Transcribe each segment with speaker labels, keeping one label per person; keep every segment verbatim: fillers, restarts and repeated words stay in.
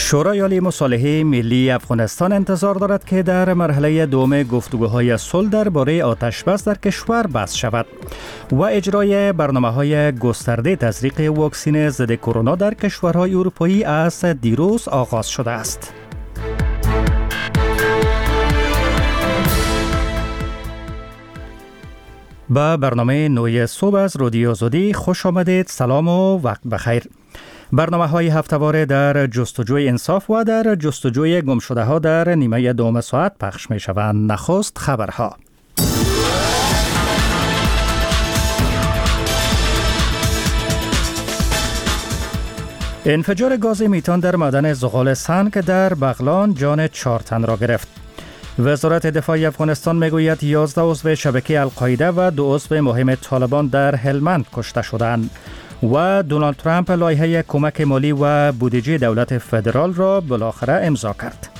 Speaker 1: شورای عالی مصالحه ملی افغانستان انتظار دارد که در مرحله دوم گفتگوهای صلح درباره آتش بس در کشور بحث شود و اجرای برنامه‌های گسترده تزریق واکسن ضد کرونا در کشورهای اروپایی از دیروز آغاز شده است. با برنامه نوی صبح از رادیو آزادی خوش آمدید. سلام و وقت بخیر. برنامه های هفته‌واره در جستجوی انصاف و در جستجوی گمشده ها در نیمه دوم ساعت پخش می شوند. نخست خبرها. انفجار گاز میتان در معدن زغال سنگ در بغلان جان چهار تن را گرفت. وزارت دفاع افغانستان میگوید یازده عضو شبکه القاعده و دو عضو مهم طالبان در هلمند کشته شدند. و دونالد ترامپ لایحه کمک مالی و بودجه دولت فدرال را بالاخره امضا کرد.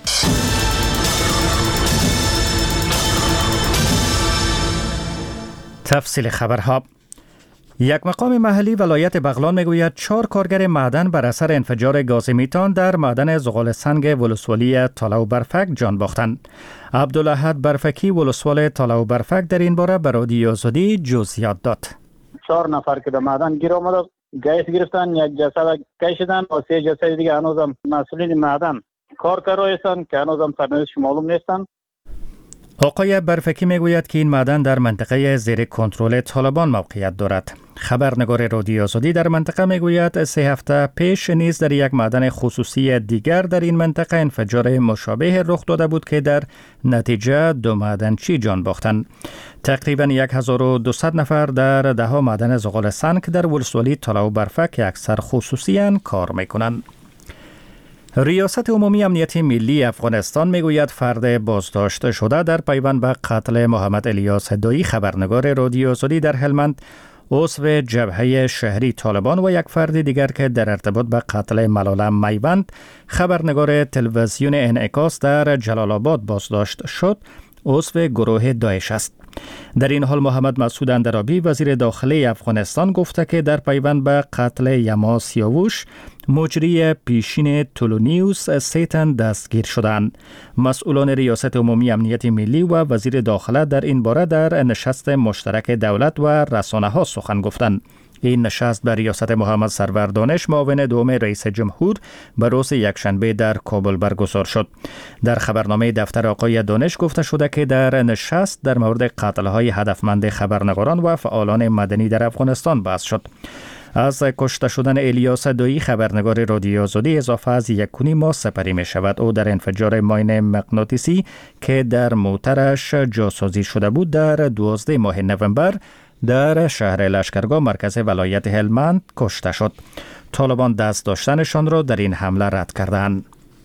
Speaker 1: تفصیل خبرها. یک مقام محلی ولایت بغلان میگوید چهار کارگر معدن بر اثر انفجار گاز میتان در معدن زغال سنگ ولسوالی تالا و برفک جان باختند. عبدالاحد برفکی ولسوال تالا و برفک در این باره به رادیو آزادی جزئیات داد.
Speaker 2: چهار نفر که در معدن گیر آمده گیس گرفتن، یک جسد کشیدن و سه جسد دیگه هنوزم مسئولین معدن کارگرای هستند که هنوزم سرنوشتش معلوم نیستند.
Speaker 1: آقای برفکی میگوید که این معدن در منطقه زیر کنترل طالبان موقعیت دارد. خبرنگار رادیو آزادی در منطقه میگوید سه هفته پیش نیز در یک معدن خصوصی دیگر در این منطقه انفجار مشابه رخ داده بود که در نتیجه دو معدنچی جان باختند. تقریبا هزار و دویست نفر در ده معدن زغال سنگ در ولسوالی تالا و برفک که اکثر خصوصی کار میکنند. ریاست عمومی امنیت ملی افغانستان میگوید فرد بازداشته شده در پیوند به قتل محمد الیاس دایی خبرنگار رادیو آزادی در هلمند، عضو جبهه شهری طالبان و یک فرد دیگر که در ارتباط به قتل ملاله میوند خبرنگار تلویزیون انعکاس در جلال آباد بازداشت شد، عضو گروه داعش است. در این حال محمد مسعود اندرابی وزیر داخلی افغانستان گفته که در پیوند به قتل یما سیاوش مجری پیشین تولونیوس سه تن دستگیر شدند. مسئولان ریاست عمومی امنیت ملی و وزیر داخله در این باره در نشست مشترک دولت و رسانه ها سخن گفتند. این نشست به ریاست محمد سرور دانش معاون دوم رئیس جمهور به روز یکشنبه در کابل برگزار شد. در خبرنامه دفتر آقای دانش گفته شده که در نشست در مورد قتل‌های هدفمند خبرنگاران و فعالان مدنی در افغانستان بحث شد. از کشته شدن الیاس دایی خبرنگار رادیو آزادی اضافه از یک کنی ماه سپری می شود. او در انفجار ماین مغناطیسی که در موترش جاسازی شده بود در دوازده ماه نوامبر در شهر لشکرگاه مرکز ولایت هلمند کشته شد. طالبان دست داشتنشان را در این حمله رد کردند.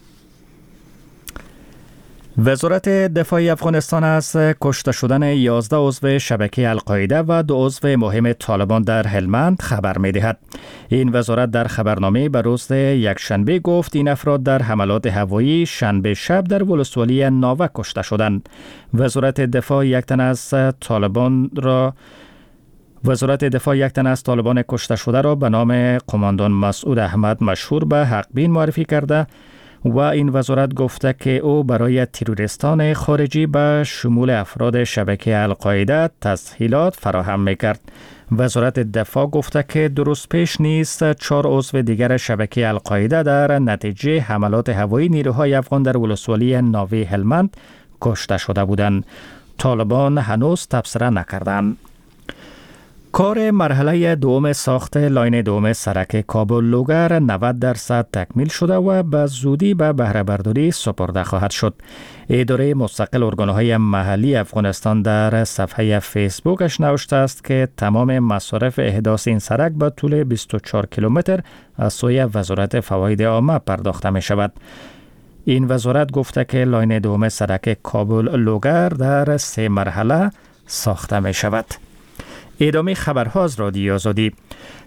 Speaker 1: وزارت دفاع افغانستان از کشته شدن یازده عضو شبکه القاعده و دو عضو مهم طالبان در هلمند خبر می دهد. این وزارت در خبرنامه به روز یکشنبه گفت این افراد در حملات هوایی شنبه شب در ولسوالی ناوه کشته شدند. وزارت دفاع یک تن از طالبان را وزارت دفاع یک تن از طالبان کشته شده را به نام قماندان مسعود احمد مشهور به حقبین معرفی کرده و این وزارت گفته که او برای تروریستان خارجی به شمول افراد شبکه القاعده تسهیلات فراهم میکرد. وزارت دفاع گفته که درست پیش نیست چهار عضو دیگر شبکه القاعده در نتیجه حملات هوایی نیروهای افغان در ولسوالی ناوه هلمند کشته شده بودند. طالبان هنوز تبصره نکردند. کار مرحله دوم ساخت لاین دوم سرک کابل لوگر نود درصد تکمیل شده و به زودی به بهره برداری سپرده خواهد شد. اداره مستقل ارگانهای محلی افغانستان در صفحه فیسبوکش نوشته است که تمام مصارف احداث این سرک به طول بیست و چهار کیلومتر از سوی وزارت فواید عامه پرداخته می شود. این وزارت گفته که لاین دوم سرک کابل لوگر در سه مرحله ساخته می شود. ادامه خبرها از رادیو آزادی.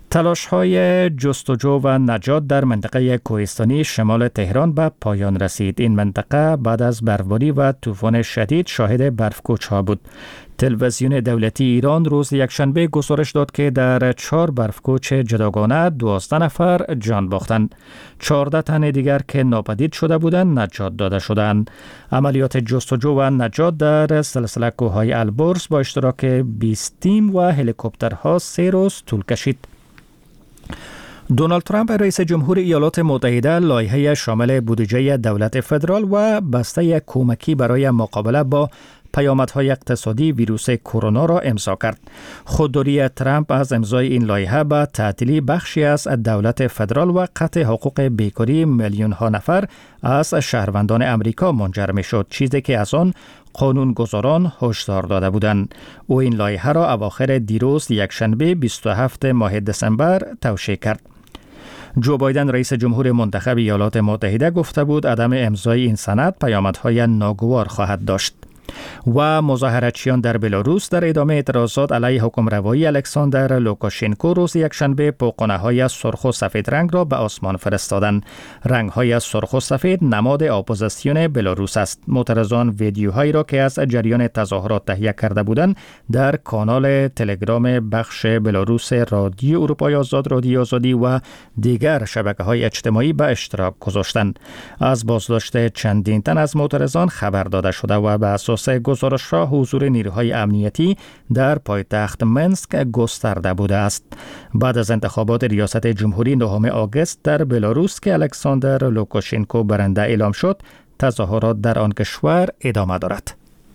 Speaker 1: تلاش‌های جستجو و نجات در منطقه کوهستانی شمال تهران به پایان رسید. این منطقه بعد از برفباری و طوفان شدید شاهد برفکوچ‌ها بود. تلویزیون دولتی ایران روز یکشنبه گزارش داد که در چهار برفکوچ جداگانه دوازده نفر جان باختند. چهارده تن دیگر که ناپدید شده بودند نجات داده شدند. عملیات جستجو و نجات در سلسله کوههای البرز با اشتراک بیست تیم و هلیکوپترها سه روز طول کشید. دونالد ترامپ رئیس جمهور ایالات متحده لایحه شامل بودجه دولت فدرال و بسته کمکی برای مقابله با پیامدهای اقتصادی ویروس کرونا را امضا کرد. خودداری ترامپ از امضای این لایحه به تعطیلی بخشی از دولت فدرال و قطع حقوق بیکاری میلیون ها نفر از شهروندان امریکا منجر می شد، چیزی که از آن قانونگذاران هشدار داده بودند. او این لایحه را اواخر دیروز یکشنبه بیست و هفتم ماه دسامبر توشیح کرد. جو بایدن رئیس جمهور منتخب ایالات متحده گفته بود عدم امضای این سند پیامدهای ناگوار خواهد داشت. و مظاهراتچیان در بلاروس در ادامه اعتراضات علیه حکمروایی الکساندر لوکاشنکو روز یکشنبه پوقونه‌های سرخ و سفید رنگ را به آسمان فرستادند. رنگ‌های سرخ و سفید نماد اپوزیسیون بلاروس است. معترضان ویدیوهایی را که از جریان تظاهرات تهیه کرده بودند در کانال تلگرام بخش بلاروس رادیو اروپای آزاد، رادیو آزادی و دیگر شبکه‌های اجتماعی به اشتراک گذاشتند. از بازداشت چندین تن از معترضان خبر داده شده و به اساس گزارش را حضور نیروهای امنیتی در پایتخت منسک گسترده بوده است. بعد از انتخابات ریاست جمهوری نهم آگوست در بلاروس که الکساندر لوکاشنکو برنده اعلام شد، تظاهرات در آن کشور ادامه دارد.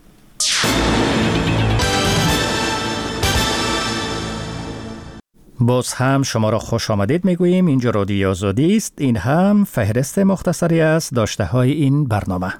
Speaker 1: باز هم شما را خوش آمدید میگوییم. اینجا رادیو آزادی است. این هم فهرست مختصری از داشته های این برنامه.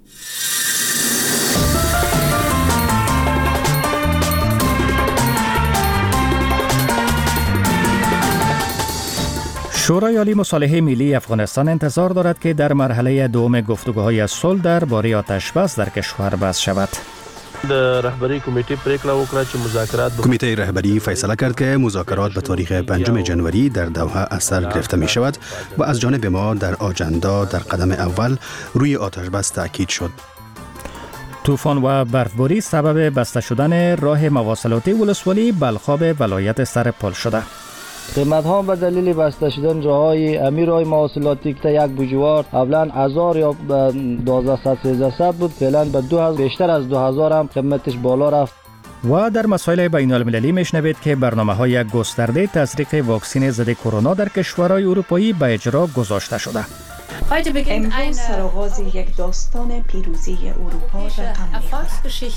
Speaker 1: شورای عالی مصالحه ملی افغانستان انتظار دارد که در مرحله دوم گفتگوهای صلح درباره آتش‌بس در کشور بحث شود.
Speaker 3: رهبری کمیته پریکړه وکړه چې مذاکرات
Speaker 4: کمیته رهبری فیصله کرد که مذاکرات به تاریخ پنجم ژانویه در دوحه از سر گرفته می شود و از جانب ما در آجندا در قدم اول روی آتش‌بس تاکید شد.
Speaker 1: طوفان و برفباری سبب بسته شدن راه مواصلاتی ولسوالی بلخاب ولایت سرپل شده.
Speaker 5: قیمت ها به دلیل بسته شدن راههای امیر راه مواصلاتی که یک بوجوار اولا هزار یا دوازده سیزده بود، فعلا به دو هزار بیشتر از دو هزار هم قیمتش بالا رفت.
Speaker 1: و در مسائل بین المللی میشنوید که برنامه‌های گسترده تزریق واکسن ضد کرونا در کشورهای اروپایی به اجرا گذاشته شده.
Speaker 6: امروز سرآغاز یک داستان پیروزی اروپا رقم می‌خورد.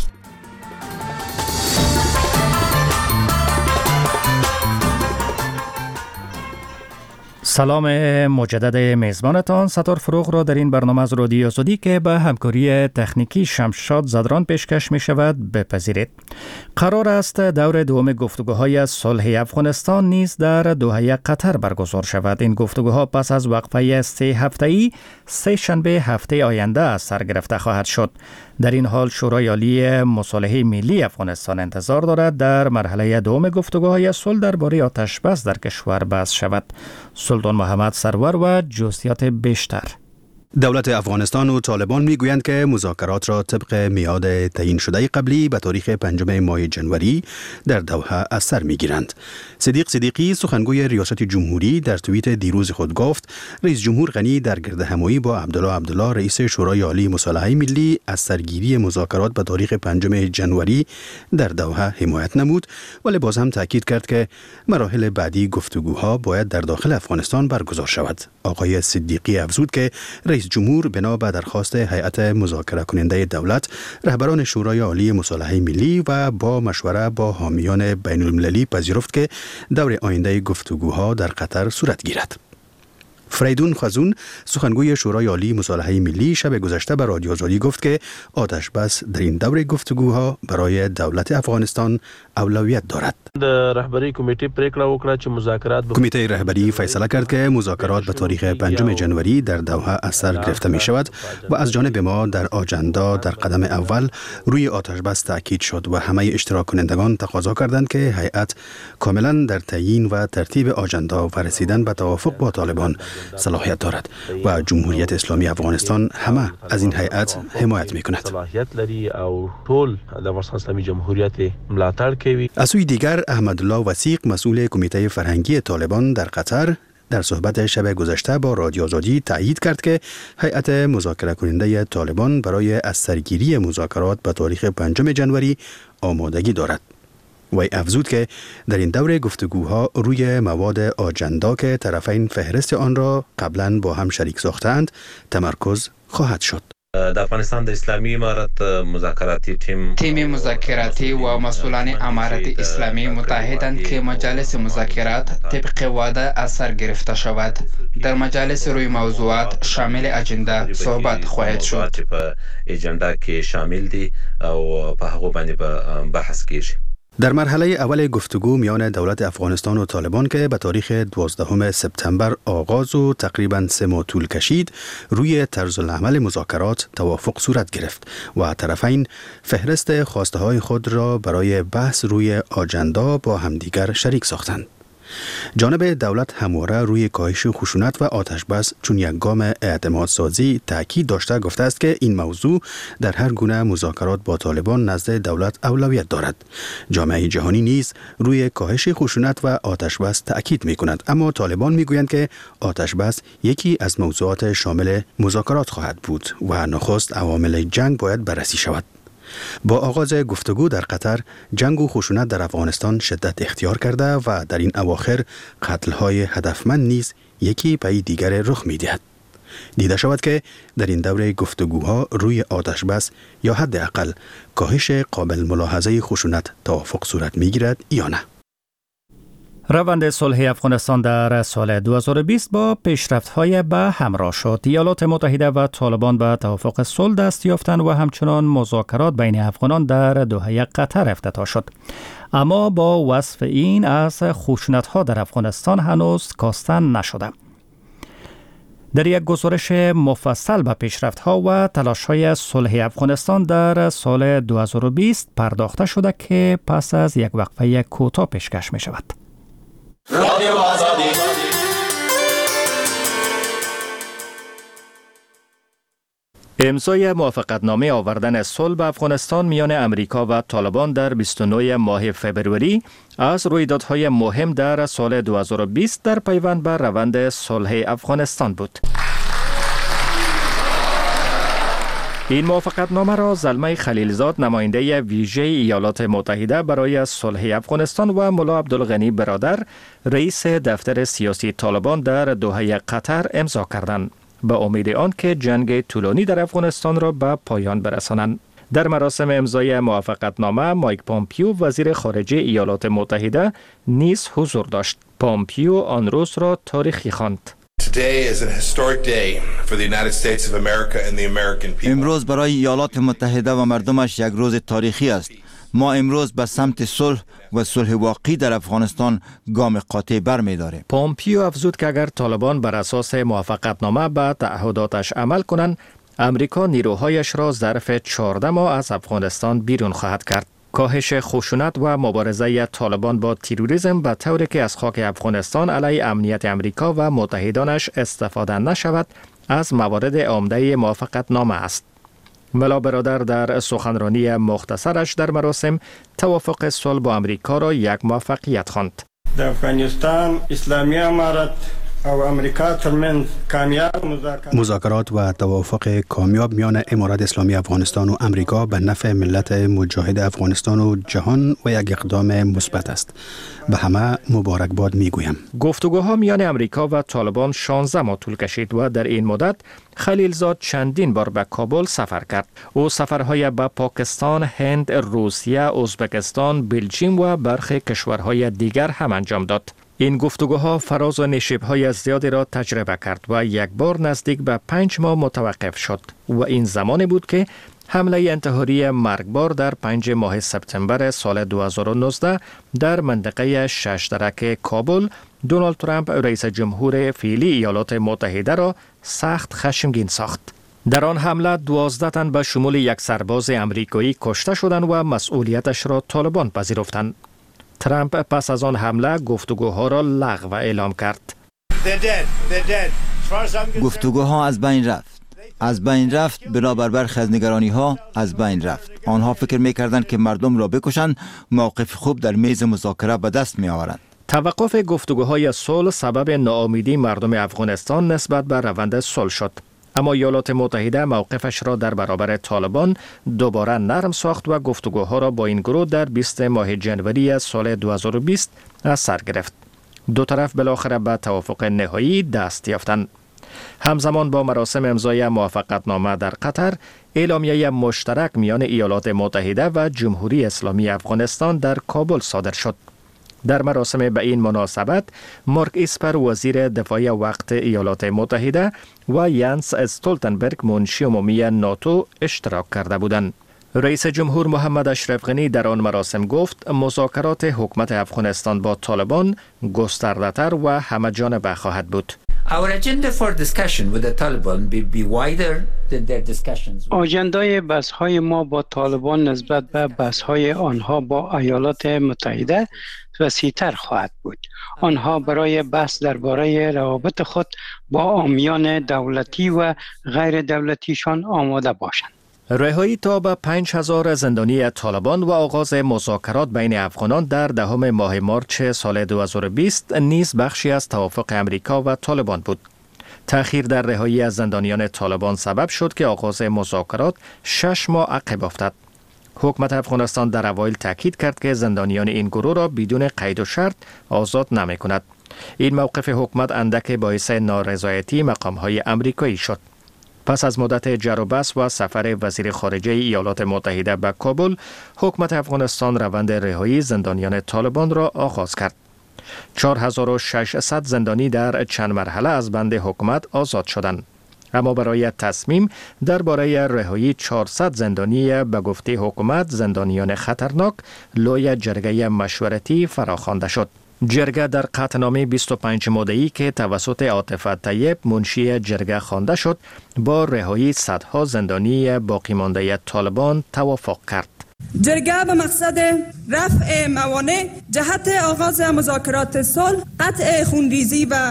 Speaker 1: سلام مجدد میزبانتان ستار فروغ را در این برنامه از رادیو آزادی که به همکاری تکنیکی شمشاد زدران پیشکش می شود بپذیرید. قرار است دور دوم گفتگوهای صلح افغانستان نیز در دوحه قطر برگزار شود. این گفتگوها پس از وقفه سه هفته‌ای سه شنبه هفته آینده سر گرفته خواهد شد. در این حال شورای عالی مصالحه ملی افغانستان انتظار دارد در مرحله دوم گفتگوهای صلح درباره آتش‌بس در کشور بحث شود. سلطان محمد سرور و جزئیات بیشتر.
Speaker 4: دولت افغانستان و طالبان میگویند که مذاکرات را طبق میعاد تعیین شده قبلی به تاریخ پنجم ماه جنوری در دوحه از سر میگیرند. صدیق صدیقی سخنگوی ریاست جمهوری در توییت دیروز خود گفت رئیس جمهور غنی در گردهمایی با عبدالله عبدالله رئیس شورای عالی مصالحه ملی از سرگیری مذاکرات به تاریخ پنجم جنوری در دوحه حمایت نمود، ولی باز هم تاکید کرد که مراحل بعدی گفتگوها باید در داخل افغانستان برگزار شود. آقای صدیقی افزود که رئیس جمهور بنا به درخواست هیئت مذاکره کننده دولت رهبران شورای عالی مصالحه ملی و با مشوره با حامیان بین المللی پذیرفت که دور آینده گفتگوها در قطر صورت گیرد. فریدون خزون سخنگوی شورای عالی مصالحه ملی شب گذشته به رادیو آزادی گفت که آتش بس در این دور گفتگوها برای دولت افغانستان اولویت دارد.
Speaker 3: رهبری کمیته پریکړه وکړه چې مذاکرات
Speaker 4: کمیته رهبری فیصله کرد که مذاکرات به تاریخ پنجم جنوری در دوحه از سر گرفته می شود و از جانب ما در آجندا در قدم اول روی آتش بس تاکید شد و همه اشتراک کنندگان تقاضا کردند که هیئت کاملا در تعیین و ترتیب آجندا و رسیدن به توافق با طالبان صلاحیت دارد و جمهوریت اسلامی افغانستان همه از این هیئت حمایت می‌کند.
Speaker 3: صلاحیت لري او ټول د افغانستان اسلامي جمهوریت ملاتړ کوي.
Speaker 4: از سوی دیگر احمدالله وثیق مسئول کمیته فرهنگی طالبان در قطر در صحبت شب گذشته با رادیو آزادی تایید کرد که هیئت مذاکره کننده طالبان برای از سرگیری مذاکرات به تاریخ پنجم جنوری آمادگی دارد. وی افزود که در این دوره گفتگوها روی مواد آجندا که طرفین فهرست آن را قبلا با هم شریک ساختند تمرکز خواهد شد.
Speaker 7: د افغانستان د اسلامي امارت مذاکراتی تیم
Speaker 8: تیم مذاکراتی و مسئولان امارت اسلامی متحدند که مجالس مذاکرات طبق وعده از سر گرفته شود. در مجالس روی موضوعات شامل اجنده صحبت خواهد شد.
Speaker 7: په اجنده کې شامل دي او په هغه باندې بحث کیږي.
Speaker 4: در مرحله اول گفتگو میان دولت افغانستان و طالبان که به تاریخ دوازدهم سپتامبر آغاز و تقریباً سه ماه طول کشید، روی طرز العمل مذاکرات توافق صورت گرفت و طرفین فهرست خواسته های خود را برای بحث روی آجندا با همدیگر شریک ساختند. جانب دولت همواره روی کاهش خشونت و آتش بس چون یک گام اعتماد سازی تاکید داشته گفته است که این موضوع در هر گونه مذاکرات با طالبان نزد دولت اولویت دارد. جامعه جهانی نیز روی کاهش خشونت و آتش بس تاکید می کند، اما طالبان می گویند که آتش بس یکی از موضوعات شامل مذاکرات خواهد بود و نخست عوامل جنگ باید بررسی شود. با آغاز گفتگو در قطر، جنگ و خشونت در افغانستان شدت اختیار کرده و در این اواخر قتل‌های هدفمند نیز یکی پی دیگر رخ می‌دهد. دیده شود که در این دوره گفتگوها روی آتش بس یا حداقل کاهش قابل ملاحظه خشونت توافق صورت می‌گیرد یا نه.
Speaker 1: روند صلح افغانستان در سال دو هزار و بیست با پیشرفت‌های به همراه شد. ایالات متحده و طالبان به توافق صلح دست یافتند و همچنان مذاکرات بین افغانان در دوحه قطر افتتاح شد. اما با وصف این از خشونت‌ها در افغانستان هنوز کاسته نشده. در یک گزارش مفصل به پیشرفت‌ها و تلاش‌های صلح افغانستان در سال دو هزار و بیست پرداخته شده که پس از یک وقفه کوتاه پیشکش می‌شود. رادیو آزادی. امضای موافقتنامه آوردن صلح به افغانستان میان امریکا و طالبان در بیست و نه ماه فوریه از رویدادهای مهم در سال دو هزار و بیست در پیوند به روند صلح افغانستان بود. این موافقتنامه را زلمه خلیلزاد نماینده ویژه ایالات متحده برای صلح افغانستان و ملا عبدالغنی برادر رئیس دفتر سیاسی طالبان در دوحه قطر امضا کردند به امید آن که جنگ طولانی در افغانستان را به پایان برسانند. در مراسم امضای موافقتنامه مایک پومپیو وزیر خارجه ایالات متحده نیز حضور داشت. پومپیو آن روز را تاریخی خواند.
Speaker 9: امروز برای ایالات متحده و مردمش یک روز تاریخی است. ما امروز به سمت صلح و صلح واقعی در افغانستان گام قاطع برمی‌داریم.
Speaker 1: پومپیو افزود که اگر طالبان بر اساس موافقتنامه به تعهداتش عمل کنند، امریکا نیروهایش را ظرف چهارده ماه از افغانستان بیرون خواهد کرد. کاهش خشونت و مبارزه طالبان با تروریسم به طوری که از خاک افغانستان علیه امنیت امریکا و متحدانش استفاده نشود از موارد عمده موافقتنامه است. ملا برادر در سخنرانی مختصرش در مراسم توافق صلح با امریکا را یک موفقیت خواند.
Speaker 10: در افغانستان اسلامی امارت او امریکا ترمنز کامیاب
Speaker 4: مذاکرات و توافق کامیاب میان امارت اسلامی افغانستان و امریکا به نفع ملت مجاهد افغانستان و جهان و یک اقدام مثبت است. به همه مبارکباد میگویم.
Speaker 1: گفتگوها میان امریکا و طالبان شانزده ماه طول کشید و در این مدت خلیلزاد چندین بار به کابل سفر کرد. او سفرهای به پاکستان، هند، روسیه، ازبکستان، بلژیم و برخی کشورهای دیگر هم انجام داد. این گفتگوها فراز و نشیب‌های زیادی را تجربه کرد و یک بار نزدیک به پنج ماه متوقف شد و این زمانی بود که حمله انتحاری مرگبار در پنج ماه سپتامبر سال دو هزار و نوزده در منطقه شش درک کابل دونالد ترامپ رئیس جمهور فعلی ایالات متحده را سخت خشمگین ساخت. در آن حمله دوازده تن به شمول یک سرباز امریکایی کشته شدند و مسئولیتش را طالبان پذیرفتند. ترامپ پس از آن حمله گفتگوها را لغو اعلام کرد.
Speaker 9: گفتگوها از بین رفت. از بین رفت بنابر برخی از نگرانی ها از بین رفت. آنها فکر می‌کردند که مردم را بکشند، موقف خوب در میز مذاکره به دست می‌آورند.
Speaker 1: توقف گفتگوهای صلح سبب ناامیدی مردم افغانستان نسبت به روند صلح شد. اما ایالات متحده موقفش را در برابر طالبان دوباره نرم ساخت و گفتگوها را با این گروه در بیستم ماه جنوری سال دو هزار و بیست از سر گرفت. دو طرف بالاخره به توافق نهایی دست یافتند. همزمان با مراسم امضای موافقتنامه در قطر، اعلامیه مشترک میان ایالات متحده و جمهوری اسلامی افغانستان در کابل صادر شد. در مراسم به این مناسبت، مارک اسپر وزیر دفاع وقت ایالات متحده و یانس استولتنبرگ منشی عمومی ناتو اشتراک کرده بودند. رئیس جمهور محمد اشرف غنی در آن مراسم گفت مذاکرات حکومت افغانستان با طالبان گسترده‌تر و همه‌جانبه خواهد بود.
Speaker 11: Our agenda for discussion with the Taliban will be wider than their discussions.
Speaker 12: آژندای بحث‌های ما با طالبان نسبت به بحث‌های آنها با ایالات متحده وسیع‌تر خواهد بود. آنها برای بحث درباره روابط خود با عامیان دولتی و غیر دولتیشان آماده باشند.
Speaker 1: رهایی تا به پنج هزار زندانی طالبان و آغاز مذاکرات بین افغانان در دهم ماه مارچ سال دو هزار و بیست نیز بخشی از توافق امریکا و طالبان بود. تأخیر در رهایی از زندانیان طالبان سبب شد که آغاز مذاکرات شش ماه عقب افتاد. حکومت افغانستان در اوایل تاکید کرد که زندانیان این گروه را بدون قید و شرط آزاد نمی کند. این موقف حکومت اندک باعث نارضایتی مقام‌های امریکایی شد. پس از مدت جر و بحث و سفر وزیر خارجه ایالات متحده به کابل، حکومت افغانستان روند رهایی زندانیان طالبان را آغاز کرد. چهار هزار و ششصد زندانی در چند مرحله از بند حکومت آزاد شدند. اما برای تصمیم درباره رهایی چهارصد زندانی به گفته حکومت زندانیان خطرناک، لوی جرگه مشورتی فراخوانده شد. جرگه در قطعنامه بیست و پنج ماده‌ای که توسط عاطف طیب منشی جرگه خوانده شد، با رهایی صدها زندانی باقی مانده طالبان توافق کرد.
Speaker 13: جرگه به مقصد رفع موانع جهت آغاز مذاکرات صلح، قطع خونریزی و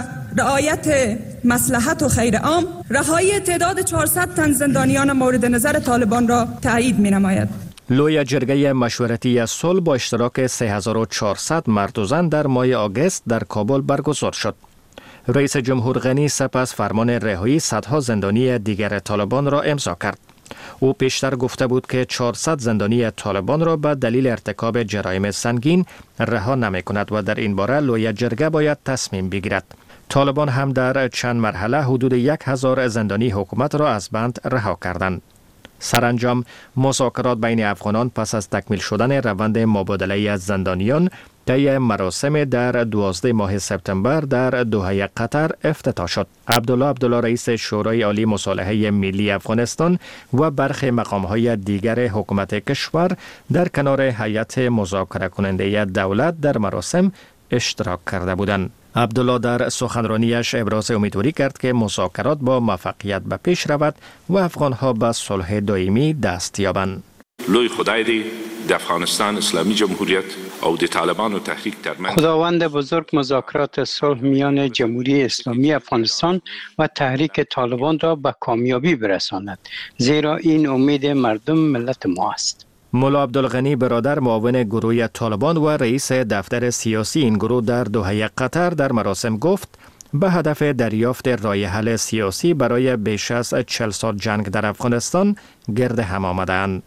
Speaker 13: رعایت مصلحت و خیر عام، رهایی تعداد چهارصد تن زندانیان مورد نظر طالبان را تایید می‌نماید.
Speaker 1: لوی جرگه مشورتی صلح با اشتراک سه هزار و چهارصد مرد و زن در ماه آگوست در کابل برگزار شد. رئیس جمهور غنی سپس فرمان رهایی صدها زندانی دیگر طالبان را امضا کرد. او پیشتر گفته بود که چهارصد زندانی طالبان را به دلیل ارتکاب جرایم سنگین رها نمی کند و در این باره لوی جرگه باید تصمیم بگیرد. طالبان هم در چند مرحله حدود یک هزار زندانی حکومت را از بند رها کردند. سرانجام مذاکرات بین افغانان پس از تکمیل شدن روند مبادله از زندانیان طی مراسم در دوازده ماه سپتامبر در دوحه قطر افتتاح شد. عبدالله عبدالله رئیس شورای عالی مصالحه ملی افغانستان و برخی مقام‌های دیگر حکومت کشور در کنار هیئت مذاکره کننده دولت در مراسم اشتراک کرده بودند. عبدالله در سخنرانیش ابراز امیدواری کرد که مذاکرات با موفقیت به پیش رود و افغانها به صلح دائمی دست یابند.
Speaker 14: لوی خدای دی د افغانستان اسلامی جمهوریت او د طالبان و تحریک ترمن
Speaker 12: خداوند بزرگ مذاکرات صلح میان جمهوری اسلامی افغانستان و تحریک طالبان را به کامیابی برساند، زیرا این امید مردم ملت ما است.
Speaker 1: مولا عبدالغنی برادر معاون گروه طالبان و رئیس دفتر سیاسی این گروه در دوحه قطر در مراسم گفت به هدف دریافت راه حل سیاسی برای بیش از چهل سال جنگ در افغانستان گرد هم آمدند.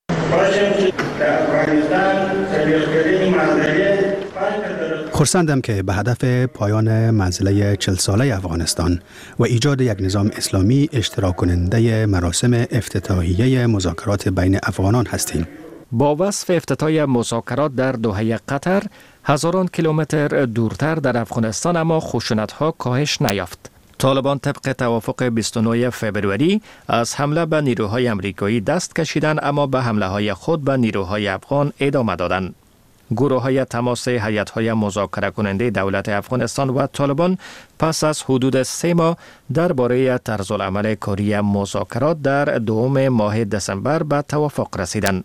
Speaker 4: خرسندم که به هدف پایان منزله چهل ساله افغانستان و ایجاد یک نظام اسلامی اشتراک کننده مراسم افتتاحیه مذاکرات بین افغانان هستیم.
Speaker 1: با وصف افتتاح مذاکرات در دوحه قطر، هزاران کیلومتر دورتر در افغانستان اما خشونت‌ها کاهش نیافت. طالبان طبق توافق بیست و نه فوریه از حمله به نیروهای امریکایی دست کشیدند اما به حمله‌های خود به نیروهای افغان ادامه دادند. گروه‌های تماس هیئت‌های مذاکره کننده دولت افغانستان و طالبان پس از حدود سه ماه درباره طرزالعمل کاری مذاکرات در دوم ماه دسامبر به توافق رسیدند.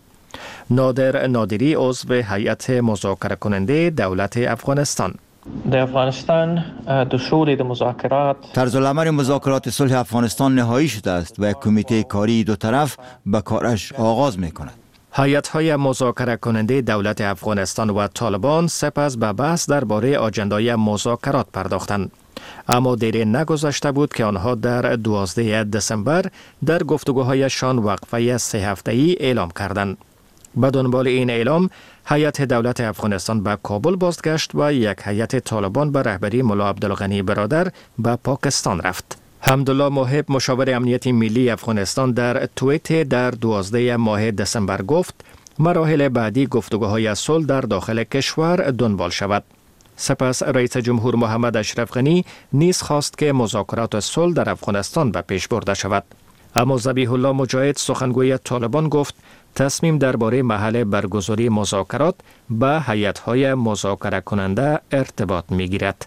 Speaker 1: نادر نادری عضو هیئت مذاکره کننده دولت افغانستان:
Speaker 15: در افغانستان دستور مذاکرات
Speaker 9: طرزالعمل مذاکرات صلح افغانستان نهایی شده است و کمیته کاری دو طرف به کارش آغاز می‌کند.
Speaker 1: هیئت‌های مذاکره کننده دولت افغانستان و طالبان سپس به بحث درباره آجندای مذاکرات پرداختند. اما دیری نگذشته بود که آنها در دوازده دسامبر در گفتگوهایشان وقفه سه هفته‌ای اعلام کردند. به دنبال این اعلام، هیئت دولت افغانستان به کابل بازگشت و یک هیئت طالبان به رهبری ملا عبدالغنی برادر به پاکستان رفت. حمدالله محب مشاور امنیت ملی افغانستان در توییت در دوازده ماه دسامبر گفت مراحل بعدی گفتگوهای صلح در داخل کشور دنبال شود. سپس رئیس جمهور محمد اشرف غنی نیز خواست که مذاکرات صلح در افغانستان به پیش برده شود. اما ذبیح الله مجاهد سخنگوی طالبان گفت تصمیم درباره محل برگزاری مذاکرات به هیئت‌های مذاکره کننده ارتباط می‌گیرد.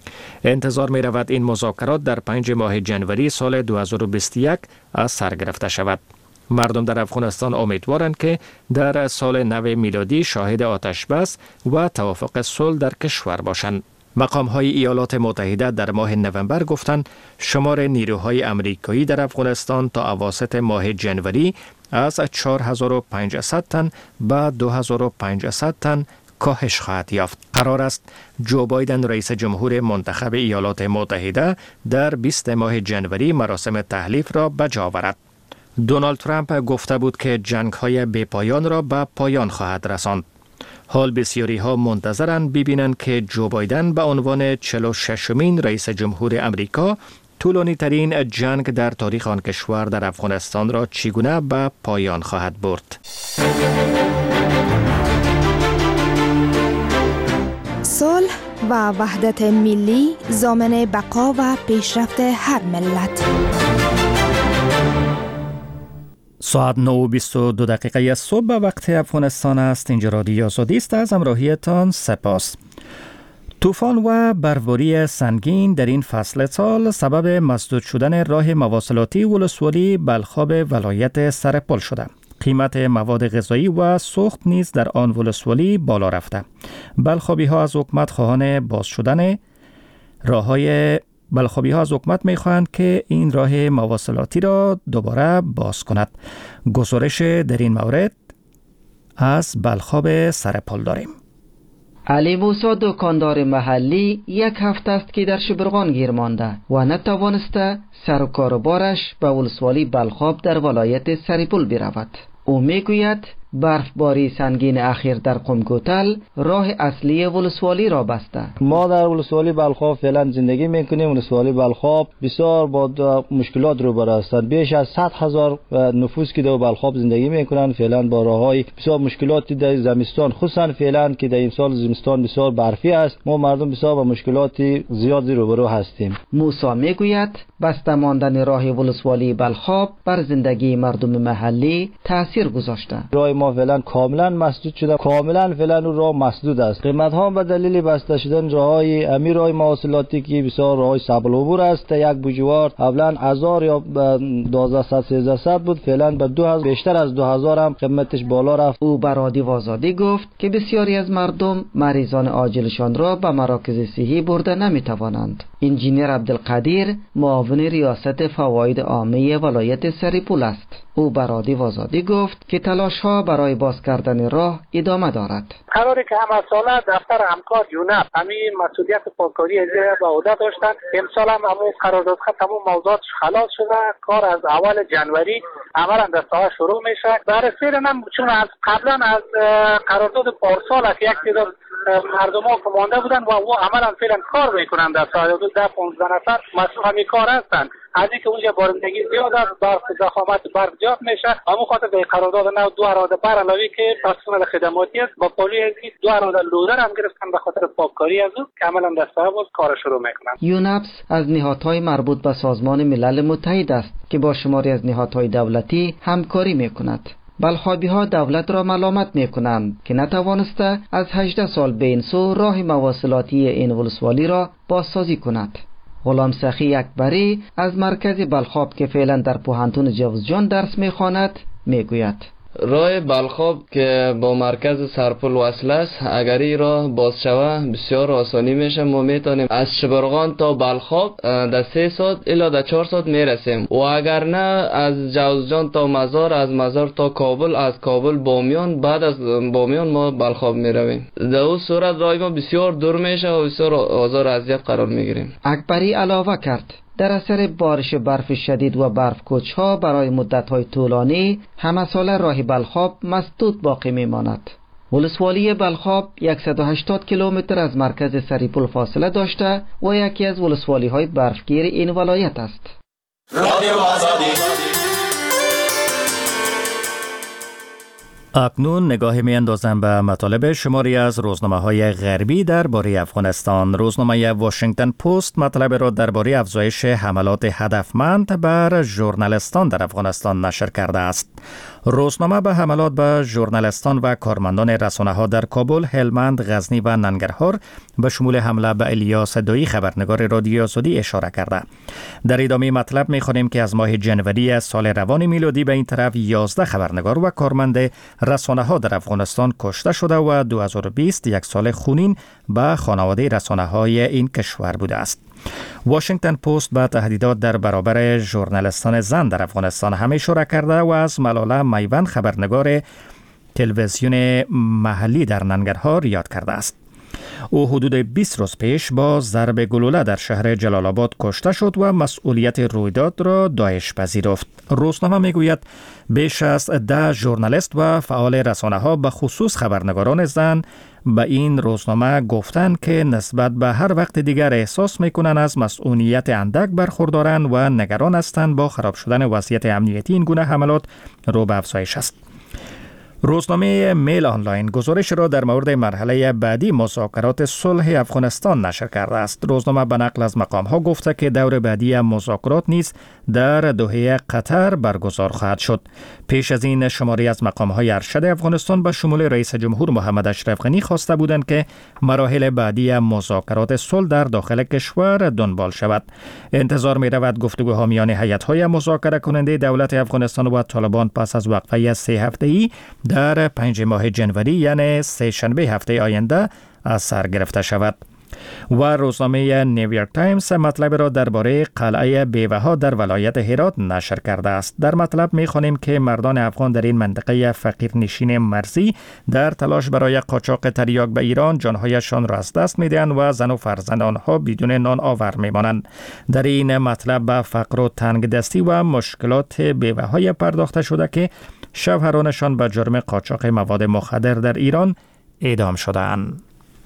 Speaker 1: انتظار می رود این مذاکرات در پنج ماه جنوری سال دو هزار و بیست و یک از سر گرفته شود. مردم در افغانستان امیدوارند که در سال نو میلادی شاهد آتش بس و توافق صلح در کشور باشند. مقام های ایالات متحده در ماه نوامبر گفتند شمار نیروهای امریکایی در افغانستان تا اواسط ماه جنوری از چهار هزار و پانصد تن به دو هزار و پانصد تن کاهش خواهد یافت. قرار است جو بایدن رئیس جمهور منتخب ایالات متحده در بیست ماه جنوری مراسم تحلیف را به جا آورد. دونالد ترامپ گفته بود که جنگ‌های بی‌پایان را به پایان خواهد رساند. حال بسیاری ها منتظرند ببینند که جو بایدن به عنوان چهل و ششمین رئیس جمهور امریکا طولانی ترین جنگ در تاریخ آن کشور در افغانستان را چگونه به پایان خواهد برد.
Speaker 16: صلح و وحدت ملی ضامن بقا و پیشرفت هر ملت.
Speaker 1: ساعت نه و بیست و دو دقیقه صبح به وقت افغانستان است. اینجا رادیو آزادی است. از همراهیتان سپاس. طوفان و برواری سنگین در این فصل سال سبب مسدود شدن راه مواصلاتی ولسوالی بلخاب ولایت سرپل شده. قیمت مواد غذایی و سوخت نیز در آن ولسوالی بالا رفته. بلخابی ها از حکومت خواهان باز شدن راههای بلخابی ها از حکومت می خواهند که این راه مواصلاتی را دوباره باز کند. گزارش در این مورد از بلخاب سرپل داریم.
Speaker 17: علی موسی دکاندار محلی یک هفته است که در شبرغان گیر مانده و نتوانسته سر و کار و بارش به ولسوالی بلخاب در ولایت سرپل برود. او میگوید برفباری سنگین اخیر در قم-کوتل راه اصلی ولسوالی را بسته.
Speaker 5: ما در ولسوالی بلخاب فعلا زندگی میکنیم. ولسوالی بلخاب بسیار با مشکلات روبرو هستند. بیش از صد هزار نفوس که در بلخاب زندگی میکنند فعلا با راههای بسیار مشکلاتی در زمستان، خصوصا فعلا که در این سال زمستان بسیار برفی است، ما مردم بسیار با مشکلاتی زیادی روبرو هستیم.
Speaker 17: موسی میگوید بسته ماندن راه ولسوالی بلخاب بر زندگی مردم محلی تاثیر گذاشته.
Speaker 5: راه ما فعلا کاملا مسدود شده، کاملا فعلا اون راه مسدود است. قیمت ها به دلیل بسته شدن راههای امیر راه مواصلاتی که بسیار راههای سبل العبور است، یک بوجوار قبلا هزار یا دوازده صد سیزده صد بود، فعلا به دو هزار بیشتر از دو هزار هم قیمتش بالا رفت.
Speaker 17: او بر رادیو آزادی گفت که بسیاری از مردم مریضان عاجلشان را به مراکز صحی برده نمیتوانند. انجینیر عبدالقدیر معاون ریاست فواید عامه ولایت سرپل است. او بر رادیو آزادی گفت که تلاش ها برای باز کردن راه ادامه دارد.
Speaker 18: قراری که همه ساله دفتر همکار یونپ همین مسئولیت پاککاری اجرا به عهده داشتن، امسال هم همون قراردادها تمام موضوعاتش خلاص شده. کار از اول جنوری عملا در ساعت شروع میشه. بررسی هم چون از قبلا از قرارداد پارسال یک تعداد مردم ها که مانده بودن و او عملا فعلا کار میکنند در ساحل حدود ده پانزده نفر مسئول همین کار هستند. از اینکه اونجا بارندگی زیاد است، برف ضخامت برف زیاد میشه، همون خاطر به قرارداد نو دو اراده بر علاوه که پرسنل خدماتی است با پلیس از دو اراده لودر هم گرفتن به خاطر پاککاری از او که عملا در ساحل کار شروع میکنند.
Speaker 17: یونپس از نهادهای مربوط به سازمان ملل متحد است که با شماری از نهادهای دولتی همکاری میکند. بلخابی ها دولت را ملامت می کنند که نتوانسته از هجده سال به این سو راه مواصلاتی این ولسوالی را بازسازی کند. غلام سخی اکبری از مرکز بلخاب که فعلا در پوهنتون جوزجان درس می خواند می گوید
Speaker 19: راه بلخاب که با مرکز سرپل وصل است، اگر این راه باز شود بسیار آسانی میشه. ما میتونیم از شبرغان تا بلخاب در سه ساعت الا در چهار ساعت میرسیم و اگر نه از جوزجان تا مزار، از مزار تا کابل، از کابل بامیان، بعد از بامیان ما بلخاب میرویم. در اون صورت راه ما بسیار دور میشه و بسیار آزار اذیت قرار میگیریم.
Speaker 17: اکبری علاوه کرد در اثر بارش برف شدید و برف کوچ‌ها برای مدت‌های طولانی همه ساله راه بلخاب مسدود باقی می‌ماند. ولسوالی بلخاب صد و هشتاد کیلومتر از مرکز سریپل فاصله داشته و یکی از ولسوالی‌های برفگیر این ولایت است. رادیو آزادی.
Speaker 1: اکنون نگاه می اندازم به مطالب شماری از روزنامه‌های غربی درباره افغانستان. روزنامه واشنگتن پست مطلب را درباره افزایش حملات هدفمند بر ژورنالیستان در افغانستان نشر کرده است. روزنامه به حملات به ژورنالیستان و کارمندان رسانه‌ها در کابل، هلمند، غزنی و ننگرهار به شمول حمله به الیاس دویی خبرنگار رادیو آزادی اشاره کرده. در ادامه مطلب می‌خوانیم که از ماه جنوری سال روان میلادی به این طرف یازده خبرنگار و کارمند رسانه‌ها در افغانستان کشته شده و دو هزار و بیست یک سال خونین به خانواده رسانه‌های این کشور بوده است. واشنگتن پست به تهدیدات در برابر ژورنالیستان زن در افغانستان هم اشاره کرده و از ملاله میوند خبرنگار تلویزیون محلی در ننگرهار یاد کرده است. او حدود بیست روز پیش با ضرب گلوله در شهر جلال آباد کشته شد و مسئولیت رویداد را داعش پذیرفت. روزنامه میگوید بیش از ده ژورنالیست و فعال رسانه‌ها به خصوص خبرنگاران زن به این روزنامه گفتند که نسبت به هر وقت دیگر احساس میکنند از مسئولیت اندک برخوردارند و نگران هستند با خراب شدن وضعیت امنیتی این گونه حملات رو به افزایش است. روزنامه میل آنلاین گزارش را در مورد مرحله بعدی مذاکرات صلح افغانستان نشر کرده است. روزنامه به نقل از مقام‌ها گفته که دور بعدی مذاکرات نیز در دوحه قطر برگزار خواهد شد. پیش از این شماری از مقام‌های ارشد افغانستان به شمول رئیس جمهور محمد اشرف غنی خواسته بودند که مراحل بعدی مذاکرات صلح در داخل کشور دنبال شود. انتظار می‌رود گفتگوها میان هیئت‌های مذاکره کننده دولت افغانستان و طالبان پس از وقفه سه هفته‌ای در پنج ماه جنوری یعنی سه شنبه هفته آینده از سر گرفته شود. و روزنامه نیویورک تایمز مطلب را درباره قلعه بیوه‌ها در ولایت هرات نشر کرده است. در مطلب می‌خوانیم که مردان افغان در این منطقه فقیرنشین مرزی در تلاش برای قاچاق تریاک به ایران جانهایشان را از دست می‌دهند و زن و فرزند آنها بدون نان آور می‌مانند. در این مطلب به فقر و تنگدستی و مشکلات بیوه‌های پرداخته شده که شوهرانشان به جرم قاچاق مواد مخدر در ایران اعدام شده‌اند.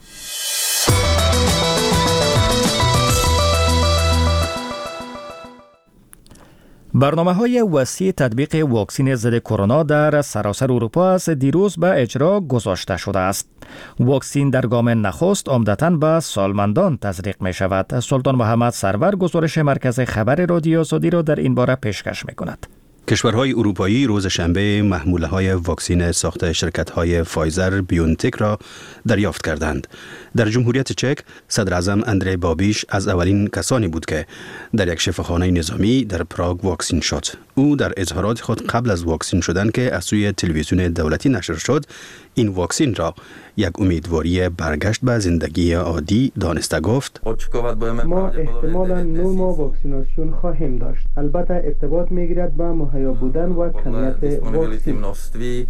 Speaker 1: برنامه‌های وسیع تطبیق واکسن ضد کرونا در سراسر اروپا از دیروز به اجرا گذاشته شده است. واکسن در گام نخست عمدتاً به سالمندان تزریق می شود. سلطان محمد سرور گزارش مرکز خبر رادیو آزادی را در این باره پیشکش می کند.
Speaker 4: کشورهای اروپایی روز شنبه محموله‌های واکسن ساخت شرکت‌های فایزر بیونتک را دریافت کردند. در جمهوریت چک، صدر اعظم اندری بابیش از اولین کسانی بود که در یک شفاخانه نظامی در پراگ واکسین شد. او در اظهارات خود قبل از واکسین شدن که از سوی تلویزیون دولتی نشر شد، این واکسین را یک امیدواری برگشت به زندگی عادی دانسته گفت:
Speaker 20: ما احتمالاً نو ماه واکسیناسیون خواهیم داشت. البته ارتباط می‌گیرد با مهیا بودن و کمیت واکسین.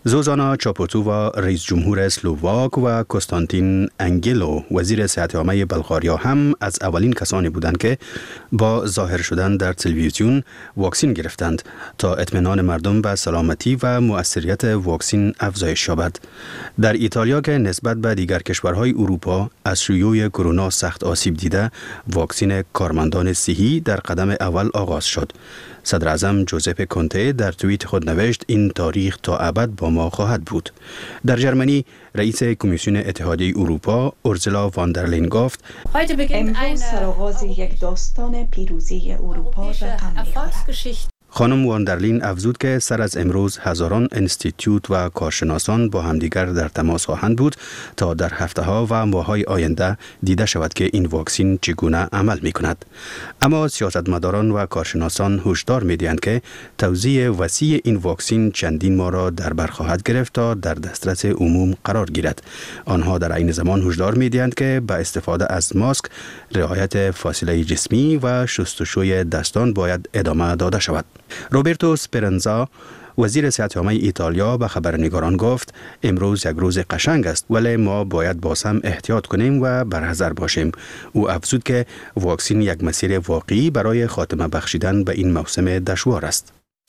Speaker 4: زوزانا چاپوتووا رئیس جمهور اسلوواک و کنستانتین انگلو وزیر صحت عامه بلغاریا هم از اولین کسانی بودند که با ظاهر شدن در تلویزیون واکسین گرفتند تا اطمینان مردم به سلامتی و مؤثریت واکسین افزایش یابد. در ایتالیا که نسبت به دیگر کشورهای اروپا از شیوع کرونا سخت آسیب دیده، واکسین کارمندان صحی در قدم اول آغاز شد. صدر اعظم جوزپه کونته در توییت خود نوشت این تاریخ تا ابد با ما خواهد بود. در جرمنی رئیس کمیسیون اتحادیه اروپا اورزولا واندرلین گفت
Speaker 6: امروز سرآغاز یک داستان پیروزی اروپا رقم می‌خورد.
Speaker 4: خانم واندرلین افزود که سر از امروز هزاران انستیتوت و کارشناسان با همدیگر در تماس خواهند بود تا در هفته‌ها و ماه‌های آینده دیده شود که این واکسین چگونه عمل می‌کند. اما سیاستمداران و کارشناسان هشدار می‌دهند که توزیع وسیع این واکسین چندین ماه را در بر خواهد گرفت تا در دسترس عموم قرار گیرد. آنها در عین زمان هشدار می‌دهند که با استفاده از ماسک، رعایت فاصله جسمی و شستشوی دستان باید ادامه داده شود. روبرتو سپرنزا وزیر صحت عامه ایتالیا به خبرنگاران گفت امروز یک روز قشنگ است ولی ما باید باز هم احتیاط کنیم و برحذر باشیم. او افزود که واکسین یک مسیر واقعی برای خاتمه بخشیدن به این موسم دشوار است.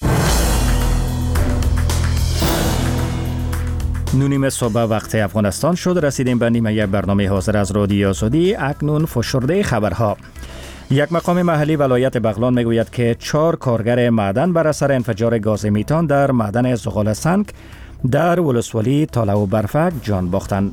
Speaker 1: نونیم صبح وقت افغانستان شد. رسیدیم به نیمه برنامه حاضر از رادیو آزادی. اکنون فشرده خبرها. یک مقام محلی ولایت بغلان میگوید که چهار کارگر معدن بر اثر انفجار گاز میتان در معدن زغال سنگ در ولسوالی تاله و برفک جان باختند.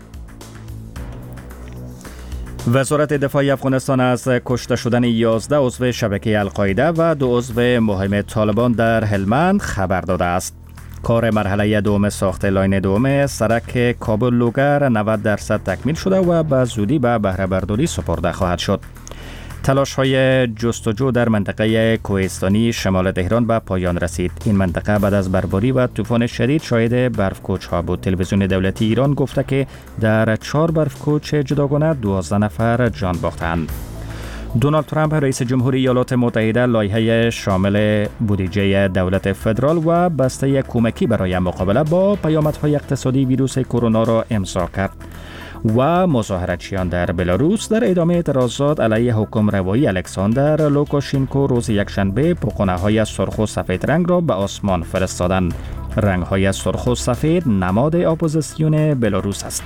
Speaker 1: وزارت دفاع افغانستان از کشته شدن یازده عضو شبکه القاعده و دو عضو مهم طالبان در هلمند خبر داده است. کار مرحله دوم ساخت لاین دوم سرک کابل لوگر نود درصد تکمیل شده و به زودی به بهره برداری سپرده خواهد شد. تلاش های جستجو در منطقه کوهستانی شمال تهران به پایان رسید. این منطقه بعد از برفباری و طوفان شدید شاهد برفکوچ ها بود. تلویزیون دولتی ایران گفته که در چهار برفکوچ جداگانه دوازده نفر جان باختند. دونالد ترامپ رئیس جمهوری ایالات متحده لایحه شامل بودجه دولت فدرال و بسته کمکی برای مقابله با پیامدهای اقتصادی ویروس کرونا را امضا کرد. و مظاهراتچیان در بلاروس در ادامه اعتراضات علیه حکم روایی الکساندر لوکاشنکو روز یکشنبه پوقونه‌های سرخ و سفید رنگ را به آسمان فرستادند. رنگ‌های سرخ و سفید نماد اپوزیسیون بلاروس است.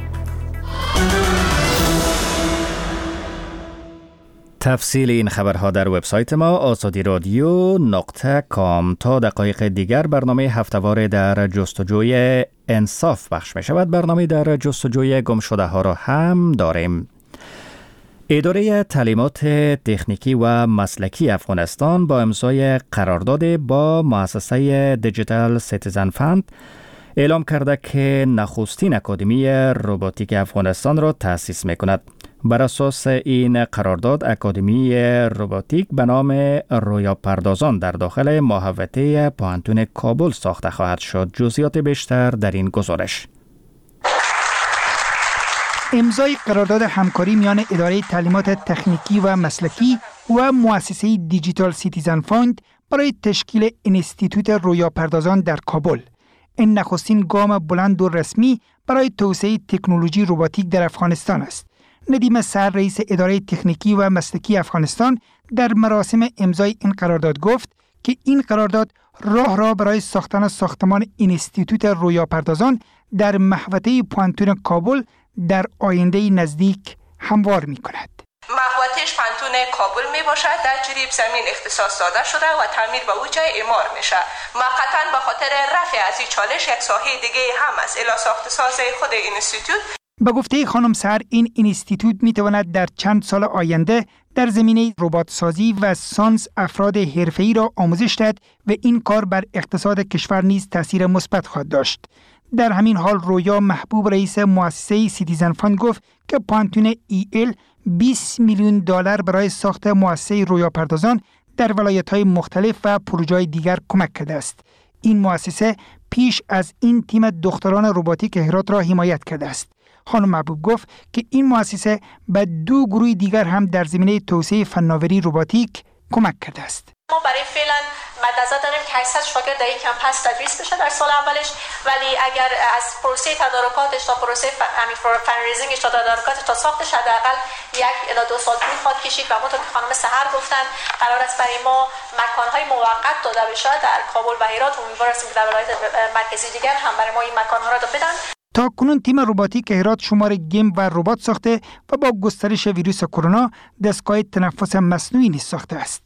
Speaker 1: تفصیل این خبرها در وبسایت ما آزادی رادیو نقطه کام. تا دقایق دیگر برنامه هفته‌وار در جستجوی انصاف پخش می شود. برنامه در جستجوی گم شده ها را هم داریم. اداره تعلیمات تکنیکی و مسلکی افغانستان با امضای قرارداد با مؤسسه دیجیتال سیتیزن فند اعلام کرده که نخستین اکادمی روباتیک افغانستان را تأسیس می کند. بر اساس این قرارداد اکادمی روباتیک به نام رویا پردازان در داخل محوطه پوهنتون کابل ساخته خواهد شد. جزئیات بیشتر در این گزارش.
Speaker 21: امضای قرارداد همکاری میان اداره تعلیمات تکنیکی و مسلکی و مؤسسه دیجیتال سیتیزن فاند برای تشکیل انستیتوت رویا پردازان در کابل. این نخستین گام بلند و رسمی برای توسعه تکنولوژی روباتیک در افغانستان است. ندیم سر رئیس اداره تکنیکی و مسلکی افغانستان در مراسم امضای این قرارداد گفت که این قرارداد راه را برای ساختن ساختمان انستیتوت رویا پردازان در محوطه پوهنتون کابل در آینده نزدیک هموار می کند.
Speaker 22: محوطه‌اش پوهنتون کابل می باشد، در جریب زمین اختصاص داده شده و تعمیر به او جای اعمار میشه. موقتاً به خاطر رفع از این چالش یک ساحه دیگه هم از الا ساخت ساز خود اینستیتوت.
Speaker 21: به گفته خانم سر این اینستیتوت می تواند در چند سال آینده در زمینه ربات سازی و ساینس افراد حرفه‌ای را آموزش دهد و این کار بر اقتصاد کشور نیز تاثیر مثبت خواهد داشت. در همین حال رویا محبوب رئیس مؤسسه سیتیزن فاند گفت که پوهنتون ای ال بیست میلیون دلار برای ساخت مؤسسه رویا پردازان در ولایت‌های مختلف و پروژه‌های دیگر کمک کرده است. این مؤسسه پیش از این تیم دختران روباتیک هرات را حمایت کرده است. خانم محبوب گفت که این مؤسسه به دو گروه دیگر هم در زمینه توسعه فناوری روباتیک کمک کرده است.
Speaker 22: ما برای فعلا مدنظر داریم که هشتصد شاگرد در یک کمپس تدریس بشه در سال اولش، ولی اگر از پروسه تدارکاتش تا پروسه فنریزینگش تا تدارکاتش تا ساختش حداقل یک الی دو سال طول خواهد کشید و همونطور که خانم سحر گفتن قرار است برای ما مکانهای موقت داده بشه در کابل و هرات. امیدوار هستیم که در ولایت مرکزی دیگر هم برای ما این مکانها را بدن.
Speaker 21: تا کنون تیم روباتیک هرات شمار گیم و ربات ساخته و با گسترش ویروس کرونا دستگاه تنفس مصنوعی نیز ساخته است.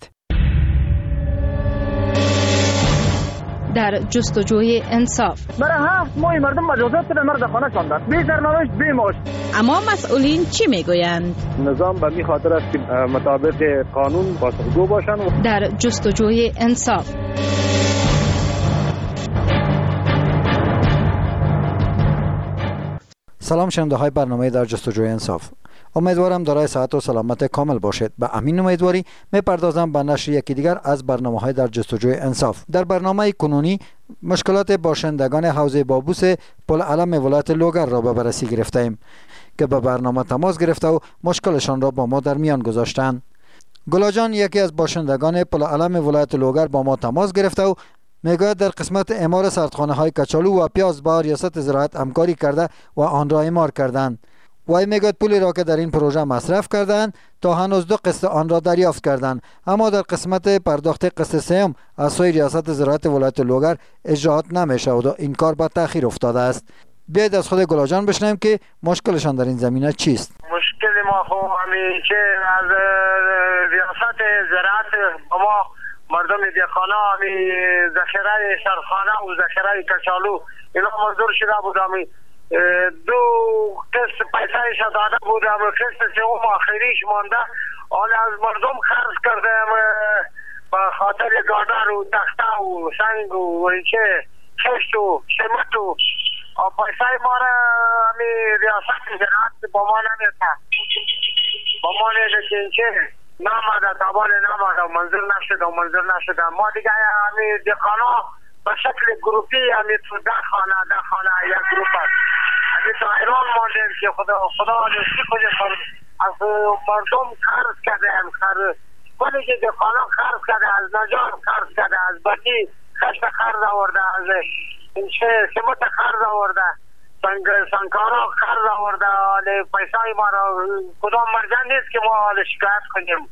Speaker 2: در جستجوی انصاف
Speaker 3: برای هفت ماه مردم مجازات به مرد خانه شاندند، بی سرنوشت بی معاش.
Speaker 2: اما مسئولین چی میگویند؟
Speaker 3: نظام به می خاطر است که مطابق قانون پاسخگو باشند.
Speaker 2: در جستجوی انصاف
Speaker 23: سلام شنونده های برنامه در جستجوی انصاف. امیدوارم دارای صحت و سلامت کامل باشید. به امین امیدواری میپردازم به نشر یکی دیگر از برنامه های در جستجوی انصاف. در برنامه کنونی مشکلات باشندگان حوزه بابوس پل علم ولایت لوگر را به بررسی گرفتیم که به برنامه تماس گرفته و مشکلشان را با ما در میان گذاشتند. گلاجان یکی از باشندگان پل علم ولایت لوگر با ما تماس گرفته و میگوید در قسمت اعمار سردخانه های کچالو و پیاز با ریاست زراعت همکاری کرده و آن را اعمار کردند. وای میگوید پولی را که در این پروژه مصرف کردند تا هنوز دو قسط آن را دریافت کردند، اما در قسمت پرداخت قسط سوم از سوی ریاست زراعت ولایت لوگر اجراات نمیشه و این کار به تأخیر افتاده است. بیایید از خود گلاجان بشنویم که مشکلشان در این زمینه چیست.
Speaker 3: مشکل ما خو همیشه از ریاست زراعت ما مردم دیخانه همی ذخیره سرخانه و ذخیره کچالو اینا منظور شده بود. همی دو قسط پیسایش داده بود، اما قسط سوم آخریش مانده. آن از مردم خرج کرده به خاطر گادر و تخته و سنگ و چه خشت و شمت و پیسای ما را همی ریاست زراعت با ما نمیده با ما نیده که این چه نامده تابال نامده و منظور نشده و منظور نشده. ما دیگه همی دیخانه به شکل گروپی همی تو ده خانه ده خانه یک گروپ است. همی تو ایران ماندیم که خدا خدا نشتی کنیم از مردم خرز کرده هم خرز کنی که دیخانه خرز کرده، از نجار خرز کرده، از بطی خشت خرز آورده، از سمت خرز آورده، سنگارا خرز آورده. پیسای ما را کدام مرجع نیست که ما شکایت کنیم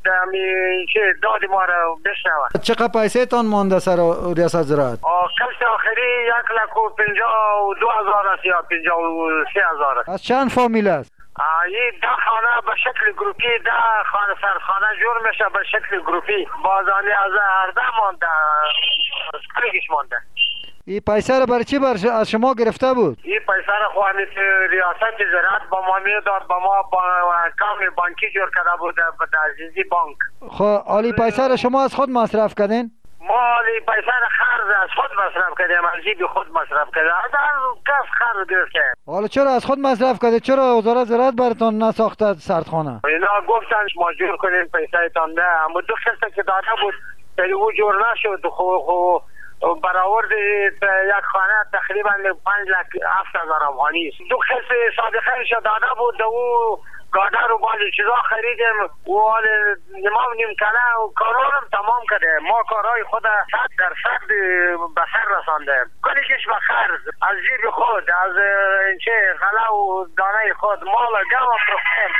Speaker 3: چه دادی ما را بشنوه.
Speaker 23: چقدر پیسه تان مانده سر ریاست زراعت؟
Speaker 3: قسط آخری یک لک و پنجاه و دو هزار است یا پنجاه و سه هزار است.
Speaker 23: از چند فامیل است؟
Speaker 3: این ده خانه به شکل گروپی، ده خانه سرخانه جور میشه به شکل گروپی. بازانی از هرده مانده، از کلیگش مانده.
Speaker 23: این پیسه را برای چی برای از شما گرفته بود؟
Speaker 3: این پیسه را خواهی ریاست زراعت با ما میداد، با ما با کام بانکی جور کرده بود به عزیزی بانک.
Speaker 23: خب حالی پیسه را شما از خود مصرف کردین؟
Speaker 3: ما حالی پیسه را خرج از خود مصرف کردیم، از جیب خود مصرف کردیم، از کس خرج گرفتیم.
Speaker 23: حالا چرا از خود مصرف کردید؟ چرا وزارت زراعت براتون نساخته سردخانه؟
Speaker 3: اینا گفتن ما جور کنیم پیسه تان نه، اما دو قسط که داده بود ولی او جور نشد. خو خو برآورد یک خانه تقریبا پنج لک هفت هزار افغانی است. دو قسط صادقه شد داده بود، او گادر و بعضی چیزا خریدیم و حال نمام نیم کنه و کارا هم تمام کرده. ما کارهای خود صد در صد به سر رساندیم. کلیش به خرج از جیب خود، از چه غله و دانه خود مال گم و فروختیم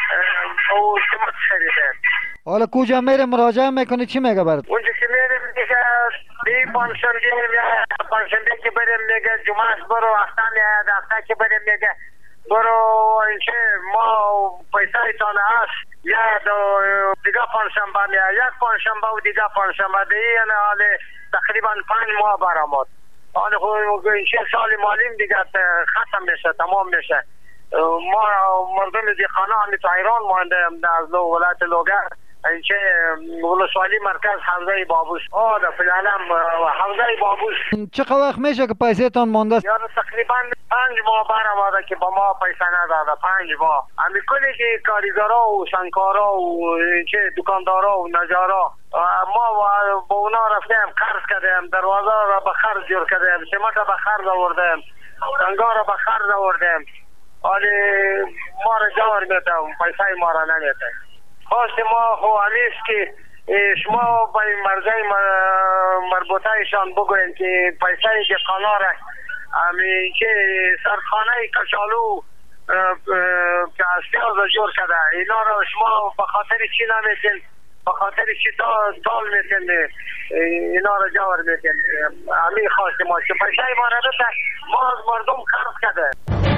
Speaker 3: و سمت خریدیم.
Speaker 23: حالا کجا میره مراجعه میکنی چی میگه برات؟
Speaker 3: اونجا که میریم میگه بی پانشنبه یا پانشنبه که بریم میگه جمعه برو، هفته میاد هفته که بریم میگه برو اینچه ما پیسه ایتان هست یا دیگه پانشنبه میاد، یک پانشنبه و دیگه پانشنبه دیگه یعنی حال تقریبا پنج ماه برآمد. حال اینچه سال مالیم دیگه ختم میشه، تمام میشه. ما مردم دیخانه همی تو ایران مانده از لو ولایت لوگر اینچه ولسوالی مرکز حوزه بابوس. آه در فیلالم حوزه بابوس.
Speaker 23: چقدر وقت میشه که پیسه تان مانده؟
Speaker 3: یعنی تقریبا پنج ماه برآمده که با ما پیسه نداده. پنج ماه همی کلی که کاریگرا و سنگکارا و چه دکاندارا و نجارا ما با اونا رفتیم قرض کردیم، دروازه را به خرج جور کردیم، سمت را به خرج آوردیم، سنگار را به خرج آوردیم. حالی ما را جوار میتیم، پیسه ما را نمیتیم. خواست ما خو همیست که شما به مرزای مربوطه ایشان بگوین که پیسه دهقانا را امی که سرخانه کچالو که از پیاز جور شده اینا را شما به خاطر چی نمیتین، به خاطر چی تال میتین اینا را جور میتین. امی خواست ما که پیسه ما را بده ما از مردم خرف کرده.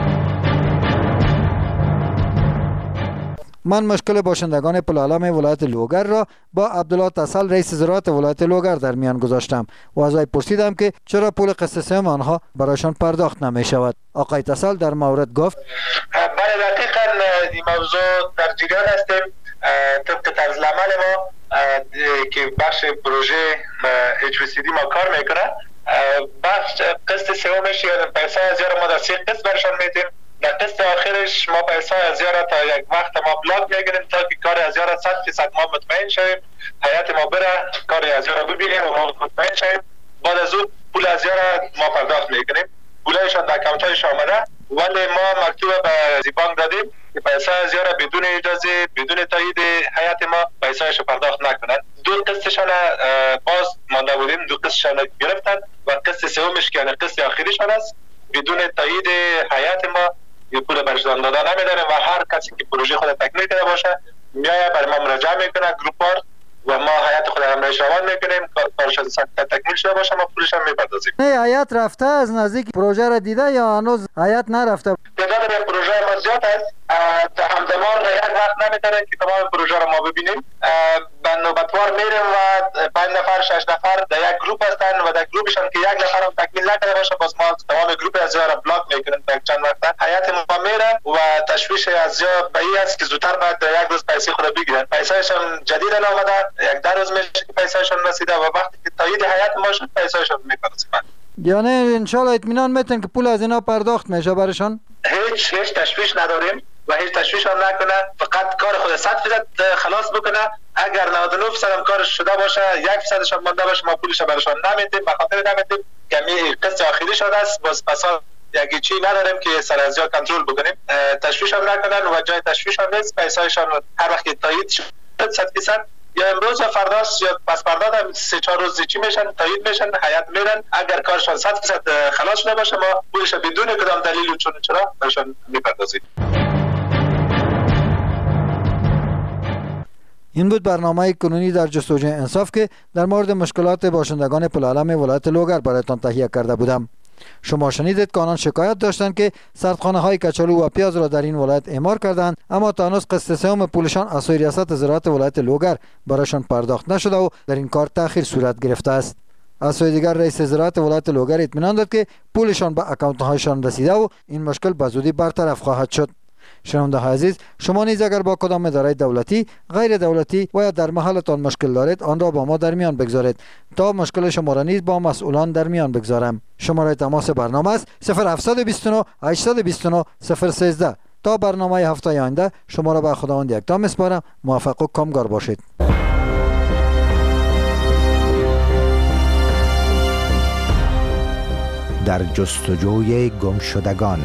Speaker 23: من مشکل باشندگان پلالم ولایت لوگر را با عبدالله تسل رئیس زراعت ولایت لوگر در میان گذاشتم و از وی پرسیدم که چرا پول قسط سوم آنها برایشان پرداخت نمی شود. آقای تسل در مورد گفت
Speaker 18: بله دقیقاً این موضوع در جریان هستیم. طبق طرز العمل ما که بخش پروژه اچ وی سی دی ما کار میکنه، بخش قسط سومش یا پیسه از یار ما در سه قسط برشان میدیم. در قسط آخرش ما پیسه از یارا تا یک وقت ما بلاک میگیریم تا که کار از یارا صد فیصد ما مطمئن شویم، هیئت ما بره کار از یارا ببینیم و ما مطمئن شویم. بعد از اون پول از یارا ما پرداخت میکنیم، پولایشان در اکانتایش آمده، ولی ما مکتوب به زیبانک دادیم که پیسه از یارا بدون اجازه بدون تایید هیئت ما پیسه‌اش پرداخت نکنند. دو قسطشان باز مانده بودیم، دو قسطشان گرفتن و قسط سومش که قسط آخریشان است بدون تایید هیئت ما یه پول برشان دادن نمیداریم و هر کسی که پروژه خود تکمیل کرده باشه میایه برای ما مراجعه میکنه گروپار و ما هیئت خود هم روان میکنیم، کارشان تکمیل شده باشه ما پولش هم میپردازیم.
Speaker 23: نه هیئت رفته از نزدیک پروژه را دیده یا هنوز هیئت نرفته؟
Speaker 18: تعداد به پروژه ما زیاد است، همزمان هیئت وقت نمیتونه که تمام پروژه را ما ببینیم. به نوبتوار میریم و پنج نفر شش نفر در یک گروپ هستن و در گروپشان که یک نفر هم تکمیل نکرده باشه باز ما تمام گروپ از را بلاک میکنیم تا چند وقت. هیئت ما میره و تشویش از یا به این است که زودتر باید در یک روز پیسه خود بگیرن. پیسهشون جدید آمده، یک در روز میشه که پیسهشون رسیده و وقتی که تایید هیئت ما شد پیسهشون میپردازیم.
Speaker 23: یعنی ان شاء الله اطمینان میتن که پول از اینا پرداخت میشه برشان؟
Speaker 18: هیچ هیچ تشویش نداریم و هیچ تشویش هم نکنه، فقط کار خود صد فیصد خلاص بکنه. اگر نود و نه فیصد هم کارش شده باشه یک فیصدش هم مونده باشه ما پولش برشان نمیدیم، به خاطر نمیدیم که می قسط آخری شده است، باز پسا یکی چی نداریم که سر از جا کنترل بکنیم. تشویش هم نکنن و جای تشویش هم نیست، پیسه‌شان هر وقت تایید شد صد فیصد یا امروز یا فرداش یا پس فردا هم سه چهار روز چی میشن تایید میشن هیئت میرن. اگر کارشان صد فیصد خلاص شده باشه ما پولش بدون کدام دلیل و چون چرا برشان میپردازیم.
Speaker 23: این بود برنامه کنونی در جستجوی انصاف که در مورد مشکلات باشندگان پلالم ولایت لوگر برایتان تهیه کرده بودم. شما شنیدید که آنان شکایت داشتند که سردخانه های کچالو و پیاز را در این ولایت اعمار کردند، اما تا هنوز قسط سوم پولشان از سوی ریاست زراعت ولایت لوگر برایشان پرداخت نشده و در این کار تأخیر صورت گرفته است. از سوی دیگر رئیس زراعت ولایت لوگر اطمینان داد که پولشان به اکانت هایشان رسیده و این مشکل به زودی برطرف خواهد شد. شنونده های عزیز، شما نیز اگر با کدام اداره دولتی، غیر دولتی و یا در محلتان مشکل دارید آن را با ما در میان بگذارید تا مشکل شما را نیز با مسئولان در میان بگذارم. شماره تماس برنامه است صفر هفت دو نه هشت دو نه صفر یک سه. تا برنامه هفته آینده شما را به خداوند یکتا میسپارم. موفق و کامگار باشید.
Speaker 7: در جستجوی گمشدگان.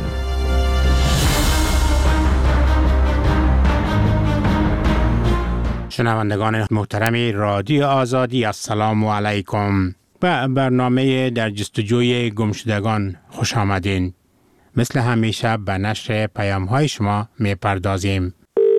Speaker 8: شنوندگان محترم رادیو آزادی، السلام علیکم. به برنامه در جستجوی گمشدگان خوش آمدین. مثل همیشه به نشر پیام های شما می پردازیم.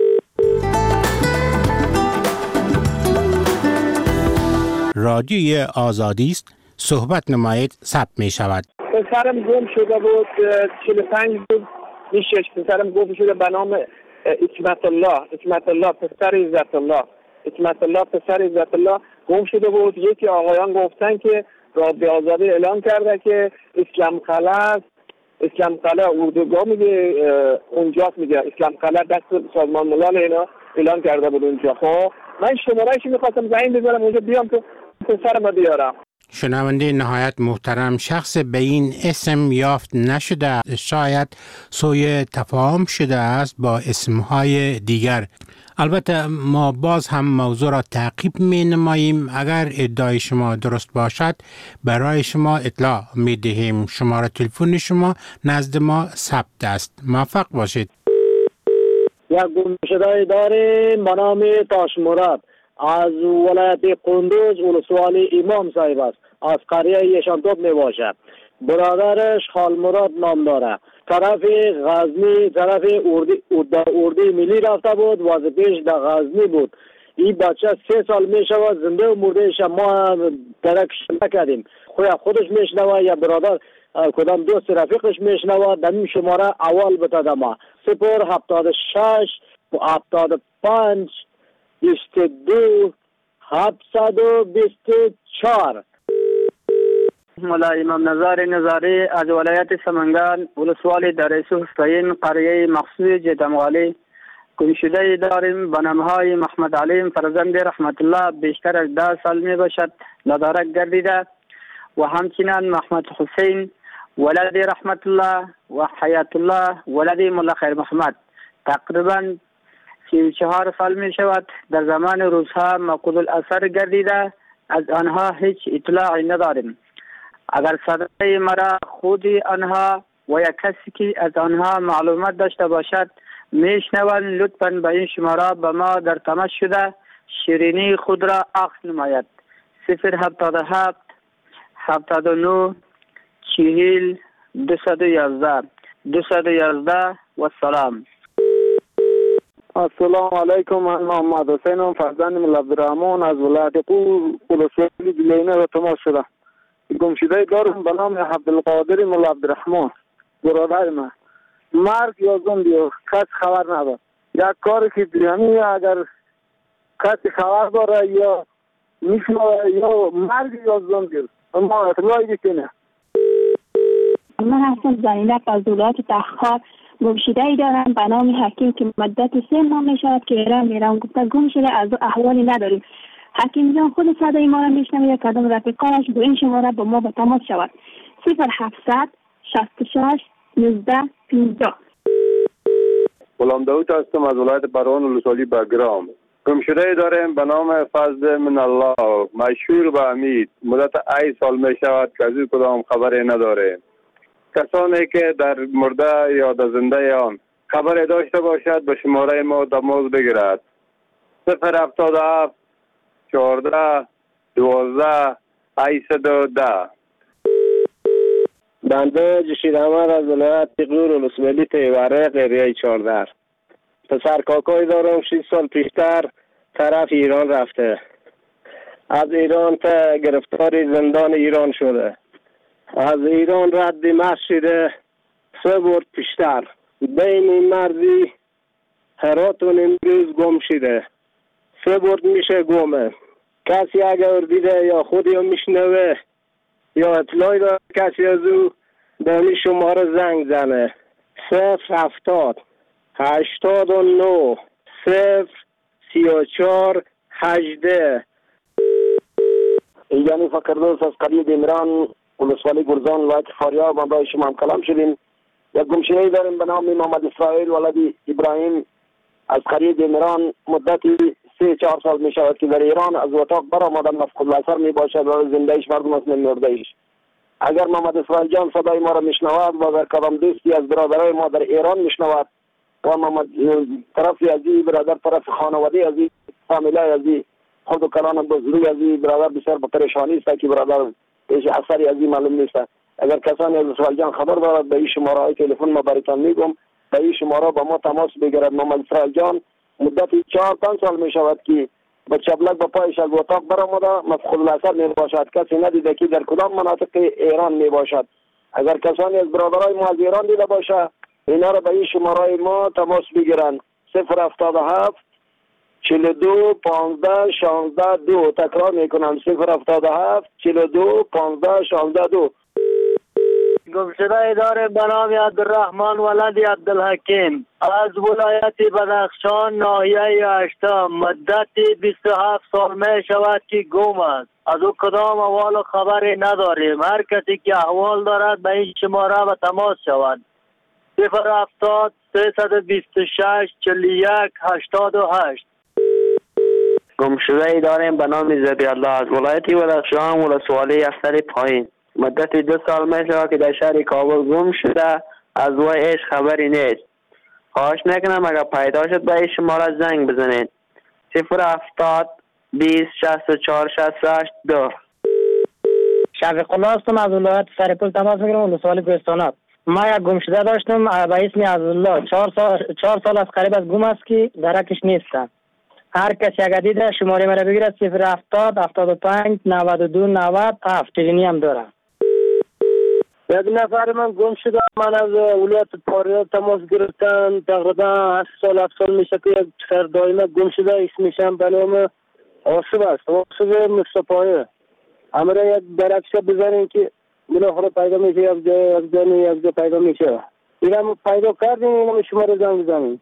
Speaker 8: رادیوی آزادی است، صحبت نمایید ثبت می شود.
Speaker 10: پسرم گم شده بود، چهل و پنج بود میشش. پسرم گم شده به نام حکمت الله. حکمت الله پسر عزت الله. حکمت الله پسر عزت الله گم شده بود. یکی آقایان گفتن که رادیو آزادی اعلام کرده که اسلام قلعه است. اسلام قلعه اردوگاه میگه اونجاست، میگه اسلام قلعه دست سازمان ملل اینا اعلام کرده بود اونجا. خب من شماره‌اش می‌خواستم زنگ بزنم اونجا بیام که پسرم بیارم.
Speaker 8: شنونده نهایت محترم، شخص به این اسم یافت نشده، شاید سوی تفاهم شده است با اسمهای دیگر. البته ما باز هم موضوع را تعقیب می نماییم. اگر ادعای شما درست باشد برای شما اطلاع می دهیم. شماره تلفن شما نزد ما ثبت است. موفق باشید.
Speaker 10: یک گمشده داریم به نام تاش مراد. از ولایت قندوز ولسوالی امام صاحب است، از قریه یشانتوب می باشد. برادرش خالمراد نام داره، طرف غزنی، طرف اردی, اردی ملی رفته بود، وظیفه‌اش در غزنی بود. این بچه سه سال می شود زنده و مردهش ما درکش نکردیم. خوی خودش میشنوه یا برادر کدام دوست رفیقش میشنوه. در این شماره اول بتاده ما صفر هفتاد شش هفتاد پنج بیست دو هفتصد و بیست چهار.
Speaker 11: مولا امام نظار نظاری از ولایت سمنگان ولسوالی در سوستین قریه مخصوص جدمغالی گمشده داریم. به نامهای محمد علیم فرزند رحمت الله بیشتر از ده سال می باشد مدارک گردیده و همچنین محمد حسین ولد رحمت الله و حیات الله ولد مولا خیر محمد تقریبا سی و چهار سال می شود. در زمان روزها مقود الاثر گردیده، از آنها هیچ اطلاعی نداریم. اگر صدای مرا خودی آنها و یا کسی که از آنها معلومات داشته باشد میشنوند، لطفاً به این شماره به ما در تماس شده شیرینی خود را عکس نماید. صفر هفتاد و هفت هفتاد و نه چهل دویست و یازده دویست و یازده و سلام.
Speaker 10: السلام علیکم. من محمد حسینم فرزند مولا عبدالرحمن از ولایت پور ولسوالی گلینه را تماس شده. گمشده دارم به نام عبدالقادر مولا عبدالرحمن، برادر من. مرگ یا زندگی کس خبر نداره. یک کاری که بیانی اگر کسی خبر داره یا میشنوه یا مرگ یا زندگی اما اطلاعی بکنه.
Speaker 13: من هستم زنینب از ولایت تخار. گمشده ای دارم به نام حکیم که مدت سه ماه می شود که ایران میرم. گفته گم شده، از احوالی نداریم. حکیم جان خود صدای ما را میشنوه یا کدام رفیقانش به این شماره با ما به تماس شود. صفر هفتصد شصت و شش نوزده پانزده.
Speaker 14: غلام داود هستم از ولایت بروان ولسوالی بگرام. گمشده داریم به نام فضل من الله مشهور به امید. مدت ای سال می شود که از این کدام خبری نداره. کسانی که در مرده یا در زنده آن خبری داشته باشد به شماره ما تماس بگیرد. صفر هفتاد و هفت چهارده دوازده هشتصد و ده.
Speaker 10: بنده جشید احمد از ولایت تقلور ولسوالی تیوره قریه چهارده. پسر کاکای دارم شش سال پیشتر طرف ایران رفته. از ایران تا گرفتار زندان ایران شده. از ایران رد مصر شده سه برد پیشتر. بین مرزی هرات و امروز گم شده. سه برد میشه گمه. کسی اگر دیده یا خودی میشنوه یا اطلاعی داره کسی از او به این شماره زنگ زنه. صفر هفتاد هشتاد و نه صفر سی و چهار هجده. یعنی فکردوست از قریه دیمران ولسوالی گرزان ولایت فاریاب ما با شما هم کلام شدیم. یک گمشده‌ای داریم به نام محمد اسرائیل ولد ابراهیم از قریه دیمران. مدتی سه چهار سال می شود که در ایران از اتاق برآمده مفقود الاثر می باشد و زندهش مردم است مردهش. اگر محمد اسرائیل جان صدای ما را میشنود و اگر کدام دوستی از برادرای ما در ایران میشنود و محمد طرف ازی برادر طرف خانواده ازی فامیله ازی خود و کلان بزرگ ازی برادر بسیار به پریشانی است که برادر پیش اثری ازی معلوم نیست. اگر کسانی از اسرائیل جان خبر دارد به این شماره های تلفن ما برایتان میگم، به این شماره با ما تماس بگیرد. محمد اسرائیل جان مدتی چهار پنج سال می شود که با چبلک با پایش از اتاق برآمده مفقود الاثر می باشد. کسی ندیده که در کدام مناطق ایران می باشد. اگر کسانی از برادرای ما از ایران دیده باشه اینا را به این شماره ما تماس بگیرن. صفر هفتاد و هفت چهل و دو پانزده شانزده دو. تکرار میکنم صفر هفتاد و هفت چهل و دو پانزده شانزده دو. گمشده داره به نام عبدالرحمن ولد عبدالحکیم از ولایت بدخشان ناحیه هشتم. مدت بیست و هفت سال می شود که گم است. از او کدام احوال و خبری نداریم. هر کسی که احوال دارد به این شماره به تماس شود. صفر هفتاد سیصد و بیست و شش چهل و یک هشتاد و هشت.
Speaker 24: گمشده داریم به نام زبی الله از ولایت بدخشان ولسوالی اثر پایین. مدت دو سال می شود که در شهر کابل گم شده. از ویش خبری نیست. خواهش میکنم اگر پیدا شد به این شماره زنگ بزنید. صفر هفتاد بیست شصت و چهار شصت و هشت دو.
Speaker 9: شفیق الله هستم از ولایت سرپل تماس میگیرم ولسوالی کوهستانات. ما یک گمشده داشتم به اسم عزالله. چهار سال چهار سال از قریب از گم است که درکش نیستم. هر کسی اگر دیده شماره مرا بگیره صفر هفتاد هفتاد و پنج نود و دو نود هفت تلفنی هم دارم.
Speaker 10: یک نفر من گم شده. من از ولایت پاریاب تماس گرفتم. تقریبا هشت سال هفت سال میشه که یک پسر دایمه گم شده. اسمش هم به نام آصف است. آصف مصطفی. همراه یک درکشه بزنین که بالاخره پیدا میشه. یک جای یک جای یک جای پیدا میشه. اینم پیدا کردیم. اینم شما رو زنگ بزنیم.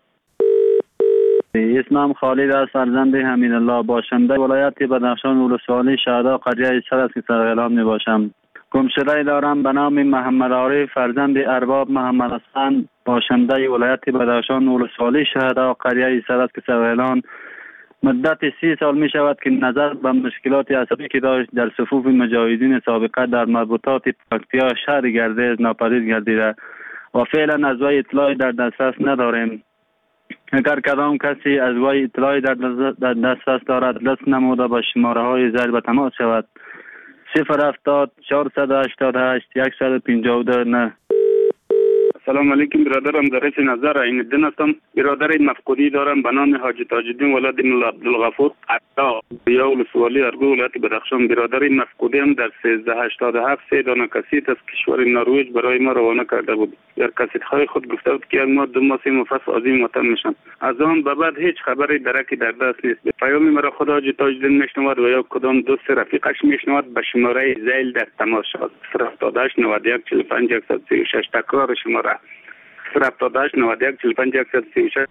Speaker 12: اسمم خالد است، فرزند حمیدالله، باشنده ولایت بدخشان ولسوالی شهدا قریه سر است که سرغلام می باشم. گمشده دارم به نام محمد عارف، فرزند ارباب محمد حسن، باشنده ولایت بدخشان ولسوالی شهدا قریه سر است که سرغلام. مدت سی سال می شود که نظر به مشکلات عصبی که داشت در صفوف مجاهدین سابقه در مربوطات پکتیا شهر گردیز ناپدید گردیده و فعلا از وی اطلاعی در دسترس نداریم. اگر کدام کسی از وی اطلاعی در دسترس دارد دست نموده به شماره های زیر به تماس شود. صفر هفتاد چهارصد و هشتاد و هشت صد و پنجاه و دو. نه.
Speaker 15: سلام علیکم برادرم، در رئیس نظر عین الدین هستم. برادر مفقودی دارم به نام حاجی تاج الدین ولد بن عبدالغفور عطا یا ولسوالی ارگو ولایت بدخشان. برادر مفقودی هم در سیزده هشتاد و هفت سه دانه کسیت از کشور نروژ برای ما روانه کرده بود. در کسیت های خود گفته بود که ما دو ماه سه ماه فصل عظیم وطن میشن. از آن به بعد هیچ خبری درکی در دست نیست. پیام مرا خود حاجی تاج الدین میشنود و یا کدام دوست رفیقش میشنود به شماره زیل در تماس شد. صفر هفتاد و هشت نود و یک چهل و پنج صد و سی و شش. تکرار شماره صفر هفتاد و هشت نود و یک چهل و پنج صد و سی و شش.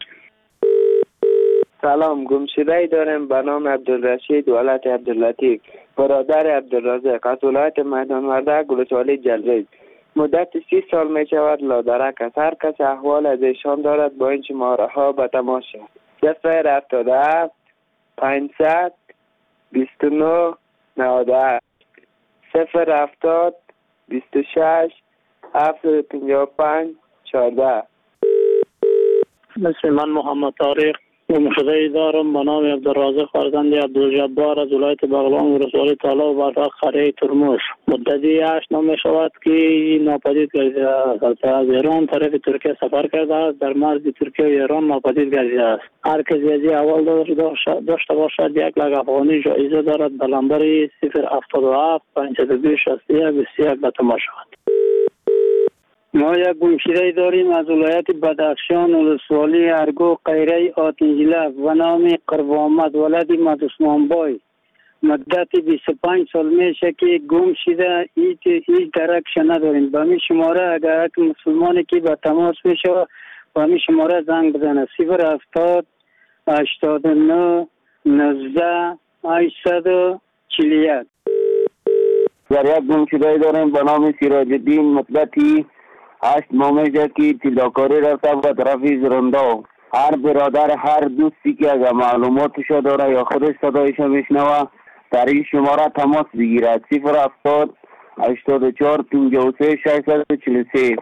Speaker 24: سلام، گمشده دارم به نام عبدالرشید ولد عبداللطیف، برادر عبدالرزاق از ولایت میدان وردک ولسوالی جلریز. مدت سی سال می شود لادرک است. هر کس احوال از ایشان دارد با این شماره ها به تماس شود. صفر هفتاد و هفت پانصد بیست و نه نود و هشت صفر هفتاد بیست و شش هفتصد و پنجاه و پنج چهارده.
Speaker 9: مثل من محمد طارق گمشده دارم به نام عبدالرازق فرزند عبدالجبار از ولایت بغلان ولسوالی طالب و برفق قریه ترموش. مدتی هشت ماه می شود که ناپدید گردیده است. از ایران طرف ترکیه سفر کرده است. در مرز ترکیه و ایران ناپدید گردیده است. هر کسی از اول داشته باشد یک لک افغانی جایزه دارد به نمبر صفر هفتاد و هفت پانصد و دو شصت و یک بیست و یک به تماس شود. ما یک گمشده داریم از ولایت بدخشان ولسوالی ارگو قیره آتنجله و نام قربامد ولد مدعوسمان بای. مدت بیست و پنج سال میشه که گم شده. هیچ هیچ درکش نداریم. به می شماره اگر یک مسلمانی که به تماس میشه به می شماره زنگ بزنه. صفر هفتاد هشتاد و نه نوزده هشتصد و چهل و یک.
Speaker 24: در یک گمشده داریم به نام سراج الدین. مدتی هشت ماه میشه که تیلاکاری رفته به طرف زرندا. هر برادر هر دوستی که اگر معلوماتش داره یا خودش صدایش میشنوه در این شماره تماس بگیرد. صفر هفتاد هشتاد و چهار پنجاه و سه ششصد و چهل و سه.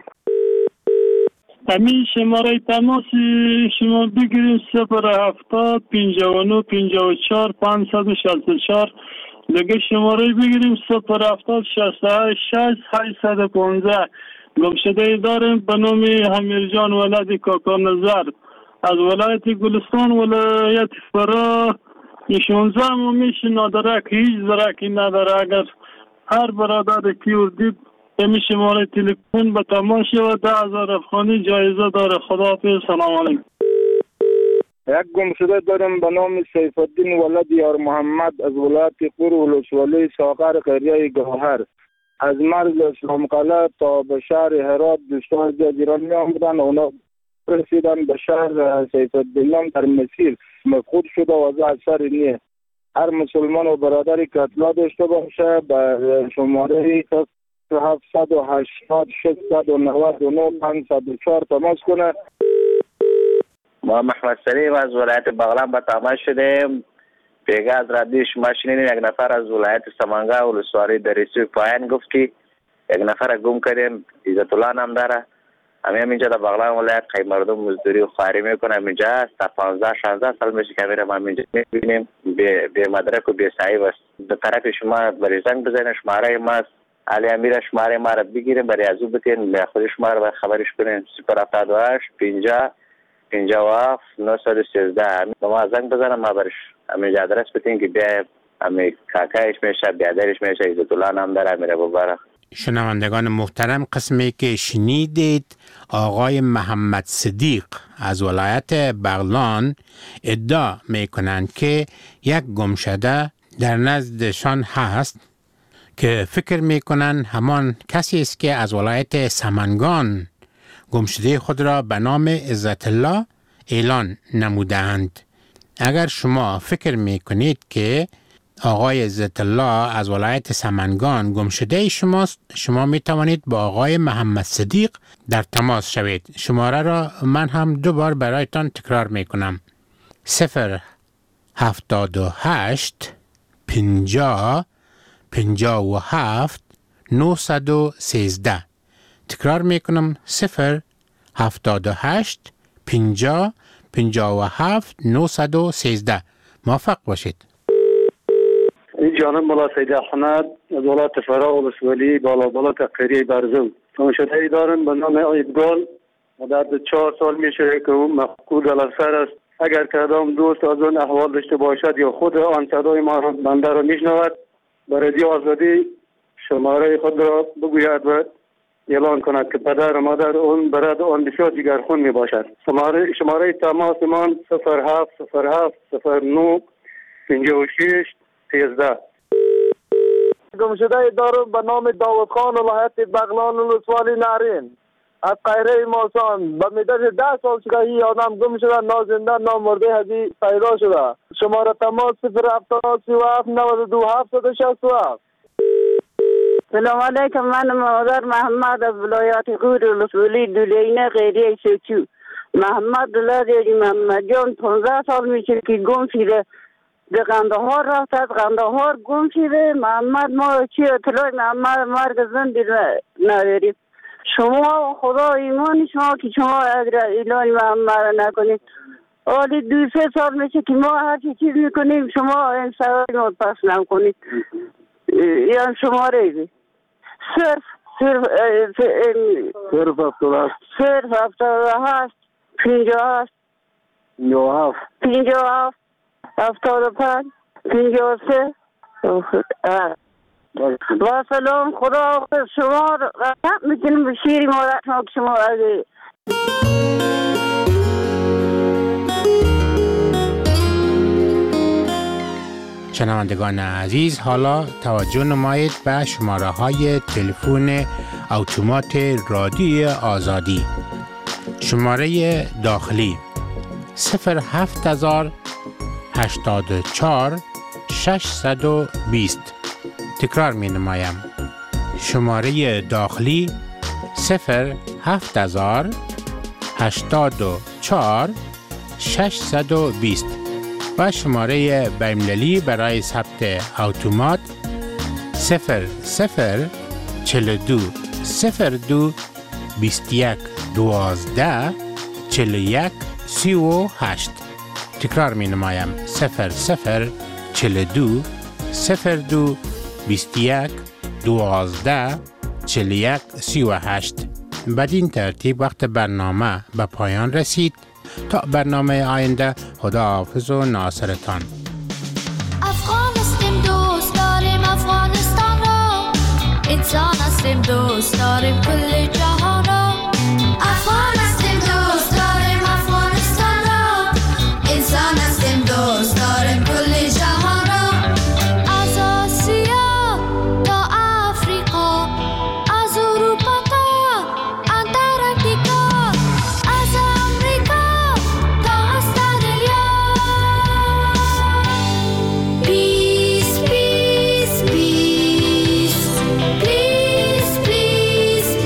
Speaker 9: همین شماره تماس شما بگیریم صفر هفتاد پنجاه و نه پنجاه و چهار پانصد و شصت و چهار. دیگه شماره بگیریم صفر هفتاد شصت و هشت شش هشتصد و پانزده. گمشده داریم به نام حمیرجان ولد کاکا نظر از ولایت گلستان ولایت فرا. شانزده ماه میشه نادرک، هیچ درکی نداره. اگر هر برادر کی دید امی شماره تلفن به تماس شود. ده هزار افغانی جایزه داره. خداحافظ. سلام علیکم.
Speaker 10: یک گمشده داریم به نام سیف الدین ولد یار محمد از ولایت قور ولسوالی ساغر قریه گوهر. از مرز اسلام قلعه تا به شهر هرات دوستان جزیران می آمدن. اونا رسیدن به شهر سیف الدین در مسیر مفقود شده و از اثر نیه. هر مسلمان و برادری که اطلاع داشته باشه به شماره هفتصد و هشتاد ششصد و نود و نه پانصد و چهار تماس کنه.
Speaker 24: ما محمد سلیم از ولایت بغلان به تماس شدیم. پیگه از رادیو شما شنیدیم یک نفر از ولایت سمنگا ولسوالی دریسوی پایان گفت که یک نفر گم کردیم. عزت الله نام داره.
Speaker 5: همین اینجا در بغلان ولایت خیلی مردم مزدوری و خواری میکنن. اینجا تا پانزده شانزده سال میشه که میرم هم اینجا میبینیم به مدرک و به سعی است. به طرف شما برای زنگ بزنین، شماره ما است علی امیر، شماره ما را بگیریم برای از او بتین خود شما را خبرش کنین. صفر هفتاد و هشت پنجاه پنجاه و هفت نهصد و سیزده. ما زنگ بزنم ما برش همین آدرس بتین که بیا همین کاکایش میشه، بیادرش میشه، عزت الله نام داره امیر ابوبکر.
Speaker 8: شنوندگان محترم، قسمی که شنیدید آقای محمد صدیق از ولایت بغلان ادعا می کنند که یک گمشده در نزدشان هست که فکر می کنند همان کسی است که از ولایت سمنگان گمشده خود را به نام عزت الله اعلان نمودند. اگر شما فکر می کنید که آقای عزت الله از ولایت سمنگان گمشده شماست، شما می توانید با آقای محمد صدیق در تماس شوید. شماره را من هم دو بار برایتان تکرار می کنم. صفر هفتاد و هشت پنجاه پنجاه و هفت نهصد و سیزده. تکرار می کنم. صفر هفتاد و هشت پنجاه پنجاه و هفت نهصد و سیزده. موفق باشید.
Speaker 16: این جانب مولا سید احمد از ولایت فرا ولسوالی بالا بالا تقریه برزو گمشده ای دارم به نام ایدگال. مدت چهار سال میشه که اون مفقود الاثر است. اگر کدام دوست از اون احوال داشته باشد یا خود آن صدای ما را بنده را میشنود، به رادیو آزادی شماره خود را بگوید و اعلان کند که پدر و مادر اون برای آن بسیار جگرخون می باشد. شماره شماره تماس من صفر هفت صفر هفت صفر نه پنجاه و شش سیزده.
Speaker 17: گمشده دارم به نام داود خان ولایت بغلان ولسوالی نارین از قیره ماسان. به مدت ده سال شده این آدم گم شده، نازنده نامرده هزی پیدا شده. شماره تماس صفر هفتاد سی و هفت نود و دو هفتصد و شصت و هفت.
Speaker 19: سلام علیکم، من مادر محمد از ولایت غور ولسوالی دولینه قیره سیچو. محمد دلاری محمد جان پانزده سال میشه که گم شده. به قندهار رفت، از قندهار گم شده. محمد ما چی اطلاع محمد مرگ زندی نداریم. شما خدا ایمان شما که شما اعلان محمد نکنید. حالی دو سه سال میشه که ما هر چیز میکنیم شما این سوال ما پس نکنید. یعنی شماره بی صرف صرف
Speaker 16: صرف هفتاد هشت
Speaker 19: صرف هفتاد و هشت پنجاه هشت
Speaker 16: پنجاه و هفت
Speaker 19: پنجاه و هفت هفتاد و پنج پنجاه و سه. و سلام خدا شما رحمت میکنیم به شیری مادر شما که شما اگه
Speaker 8: شنوندگان عزیز، حالا توجه نمایید به شماره های تلفن اتومات رادیو آزادی. شماره داخلی صفر هفت هزار هشتاد و چهار ششصد و بیست. تکرار می نمایم. شماره داخلی صفر هفت هزار هشتاد و چهار ششصد و بیست و شماره بین‌المللی برای ثبت اتومات صفر صفر چهل و دو صفر دو بیست و یک دوازده چهل و یک سی و هشت. تکرار می نمایم. صفر صفر چهل و دو صفر دو بیست و یک دوازده چهل و یک سی و هشت. بدین ترتیب وقت برنامه به پایان رسید. تا برنامه آینده، خدا حافظ و ناصرتان.
Speaker 25: افغانستان دوست داریم افغانستان را، انسان هستیم دوست داریم کل جهان را. افغانستان دوست داریم افغانستان را، انسان هستیم دوست داریم کل جهان را. از آسیا تا افریقا، از اروپا تا انتارکتیکا، از امریکا تا استرالیا. Peace, peace, peace. Please, please,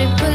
Speaker 25: داریم کل